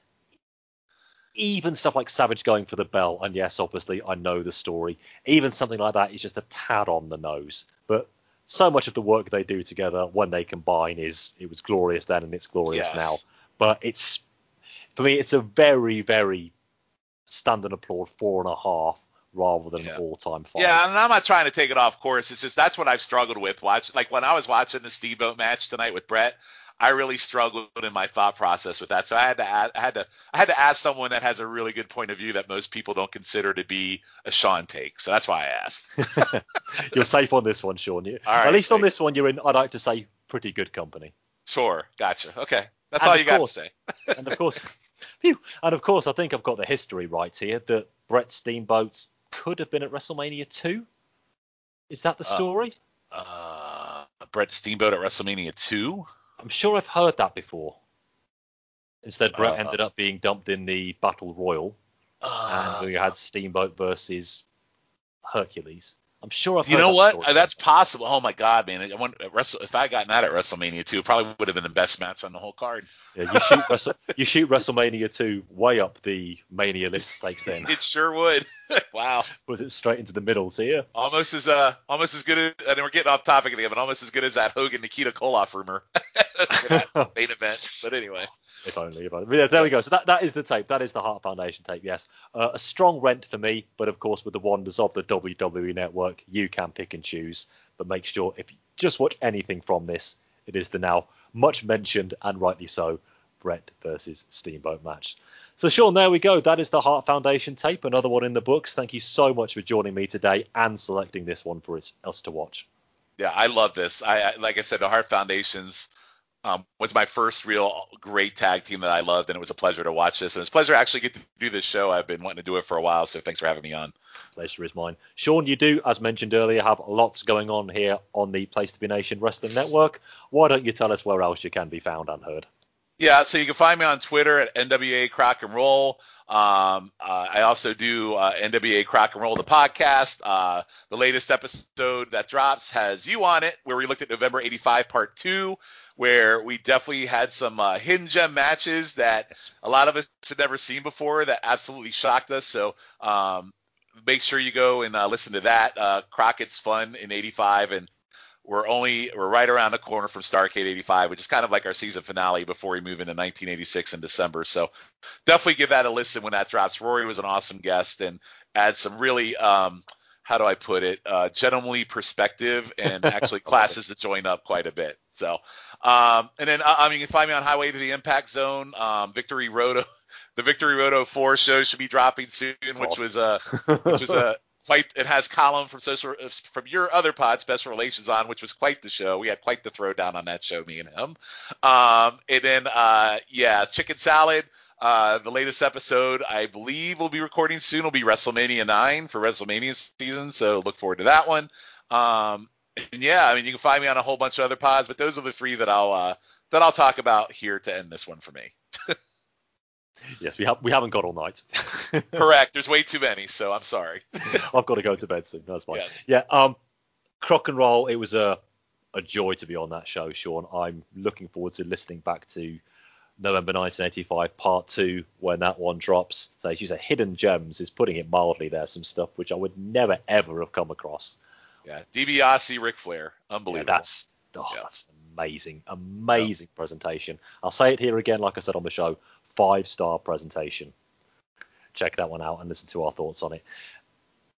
even stuff like Savage going for the bell, and yes, obviously, I know the story. Even something like that is just a tad on the nose. But so much of the work they do together when they combine is, it was glorious then and it's glorious Yes. now. But it's, for me, it's a very, very stand and applaud four and a half rather than Yeah. an all-time five. Yeah, and I'm not trying to take it off course. It's just that's what I've struggled with. Watch like when I was watching the Steamboat match tonight with Brett, I really struggled in my thought process with that. So I had to ask, I had to I had to ask someone that has a really good point of view that most people don't consider to be a Sean take. So that's why I asked. You're safe on this one, Sean. You, All right, at least on thanks. this one, you're in, I'd like to say, pretty good company. Sure, gotcha. Okay, that's And all of you got course- to say. And of course, phew, and of course, I think I've got the history right here that Brett Steamboat could have been at WrestleMania two. Is that the Uh, story? Uh, Brett Steamboat at WrestleMania two. I'm sure I've heard that before. Instead, Brett Uh, ended up being dumped in the Battle Royal, Uh, and we had Steamboat versus Hercules. I'm sure I've You heard know that what? story Uh, That's somewhere. possible. Oh my God, man! I wonder, at Wrestle, if I had gotten that at WrestleMania two, it probably would have been the best match on the whole card. Yeah, you shoot Wrestle, you shoot WrestleMania two way up the Mania list stakes. Then It sure would. Wow. was it straight into the middle? So yeah, Almost as uh, almost as good as, and we're getting off topic again, but almost as good as that Hogan Nikita Koloff rumor for that main event. But anyway, if only, if only. But yeah, there we go. So that, that is the tape. That is the Hart Foundation tape. Yes, uh, a strong rent for me, but of course with the wonders of the W W E Network, you can pick and choose. But make sure if you just watch anything from this, it is the now much mentioned and rightly so Brett versus Steamboat match. So Sean, there we go. That is the Hart Foundation tape, another one in the books. Thank you so much for joining me today and selecting this one for us to watch. yeah, I love this. I, I like I said, the Hart Foundations um, was my first real great tag team that I loved, and it was a pleasure to watch this. And it's a pleasure to actually get to do this show. I've been wanting to do it for a while, so thanks for having me on. Pleasure is mine. Sean, you do, as mentioned earlier, have lots going on here on the Place to Be Nation Wrestling Network. Why don't you tell us where else you can be found and heard? Yeah, so you can find me on Twitter at N W A Crock and Roll. Um, uh, I also do uh, N W A Crock and Roll, the podcast. Uh, the latest episode that drops has you on it, where we looked at November eighty-five Part two, where we definitely had some uh, hidden gem matches that a lot of us had never seen before that absolutely shocked us. So um, make sure you go and uh, listen to that. Uh, Crockett's fun in eighty-five, and We're only we're right around the corner from Starrcade eighty-five, which is kind of like our season finale before we move into nineteen eighty-six in December. So definitely give that a listen when that drops. Rory was an awesome guest and adds some really, um, how do I put it, uh, gentlemanly perspective and actually classes to join up quite a bit. So, um, and then uh, I mean, you can find me on Highway to the Impact Zone. Um, Victory Roto, the Victory Roto four show should be dropping soon, which was a which was a quite, it has Colin from social from your other pod, Special Relations, on, which was quite the show. We had quite the throwdown on that show, me and him. Um, and then, uh, yeah, Chicken Salad. Uh, the latest episode, I believe, we'll be recording soon. Will be WrestleMania nine for WrestleMania season, so look forward to that one. Um, and yeah, I mean, you can find me on a whole bunch of other pods, but those are the three that I'll uh, that I'll talk about here to end this one for me. Yes, we have we haven't got all night. Correct. There's way too many, so I'm sorry. I've got to go to bed soon. That's fine. Yes. Yeah. Um, Crock and Roll. It was a a joy to be on that show, Sean. I'm looking forward to listening back to November nineteen eighty-five Part Two when that one drops. So as you say, hidden gems is putting it mildly. There's some stuff which I would never ever have come across. Yeah. DiBiase, Ric Flair, unbelievable. Yeah, that's oh, Yeah. that's amazing, amazing presentation. I'll say it here again, like I said on the show, five star presentation. Check that one out and listen to our thoughts on it.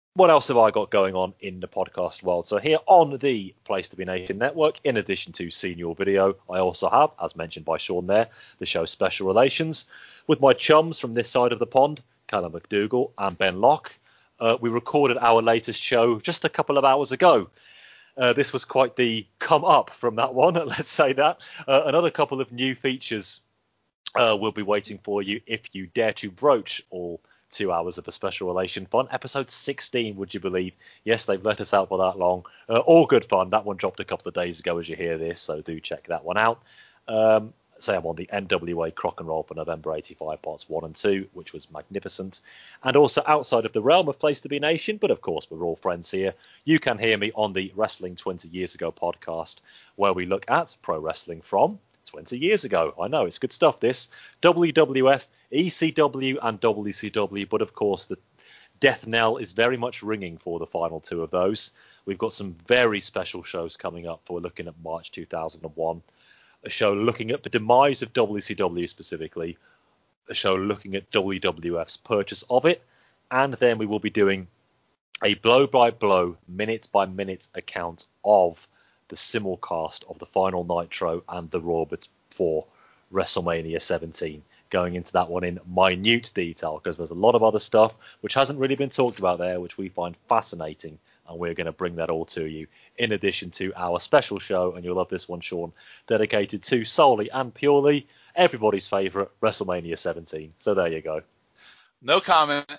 what else have I got going on in the podcast world? So here on the Place to Be Nation network, in addition to Senior Video, I also have, as mentioned by Sean there, the show Special Relations with my chums from this side of the pond, Callum McDougall and Ben Locke. Uh, we recorded our latest show just a couple of hours ago. Uh, this was quite the come up from that one, let's say that. Uh, another couple of new features uh, will be waiting for you if you dare to broach all two hours of a special relation fun. Episode sixteen, would you believe? Yes, they've let us out for that long. Uh, all good fun. That one dropped a couple of days ago as you hear this, so do check that one out. Um, say I'm on the N W A Crock and Roll for November eighty-five parts one and two, which was magnificent. And also outside of the realm of Place to Be Nation, but of course we're all friends here, you can hear me on the Wrestling twenty Years Ago podcast, where we look at pro wrestling from twenty years ago. I know, it's good stuff this. W W F, E C W and W C W, but of course the death knell is very much ringing for the final two of those. We've got some very special shows coming up. We're looking at March two thousand one. A show looking at the demise of W C W specifically, a show looking at W W F's purchase of it, and then we will be doing a blow-by-blow, minute-by-minute account of the simulcast of the final Nitro and the Raw for WrestleMania seventeen, going into that one in minute detail, because there's a lot of other stuff which hasn't really been talked about there, which we find fascinating. And we're going to bring that all to you, in addition to our special show, and you'll love this one, Sean, dedicated to solely and purely everybody's favourite WrestleMania seventeen. So there you go. No comment.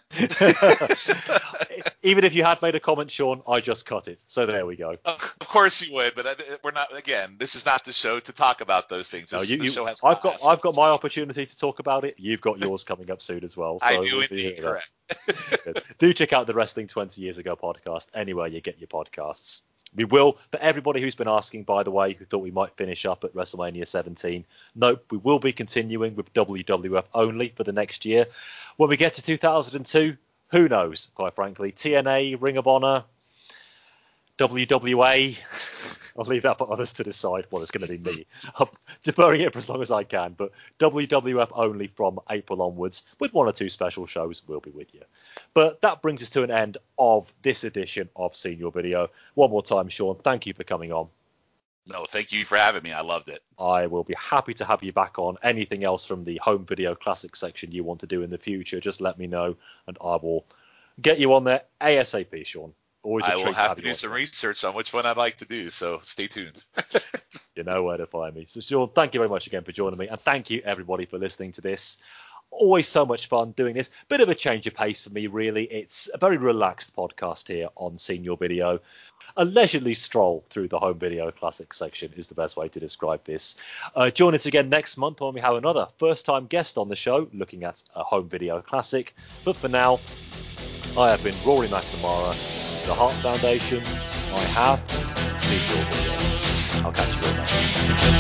Even if you had made a comment, Sean, I just cut it. So there we go. Of course you would, but we're not. Again, this is not the show to talk about those things. This, no, you, the you, show has I've got I've got my opportunity to talk about it. You've got yours coming up soon as well. So I do we'll indeed, correct. Do check out the Wrestling twenty Years Ago podcast anywhere you get your podcasts. We will, for everybody who's been asking, by the way, who thought we might finish up at WrestleMania seventeen, nope, we will be continuing with W W F only for the next year. When we get to two thousand two, who knows, quite frankly. T N A, Ring of Honor, W W A, I'll leave that for others to decide. Well, it's going to be me. I'm deferring it for as long as I can, but W W F only from April onwards, with one or two special shows, we'll be with you. But that brings us to an end of this edition of Senior Video. One more time, Sean, thank you for coming on. No, thank you for having me. I loved it. I will be happy to have you back on. Anything else from the home video classic section you want to do in the future, just let me know, and I will get you on there ASAP, Sean. Always a I treat will have to, have to you do on some there. research on which one I'd like to do, so stay tuned. You know where to find me. So, Sean, thank you very much again for joining me, and thank you, everybody, for listening to this. Always so much fun doing this. Bit of a change of pace for me, really. It's a very relaxed podcast here on Senior Video. A leisurely stroll through the home video classic section is the best way to describe this. Uh, join us again next month when we have another first-time guest on the show looking at a home video classic. But for now, I have been Rory McNamara, the Hart Foundation. I have Senior Video. I'll catch you all next.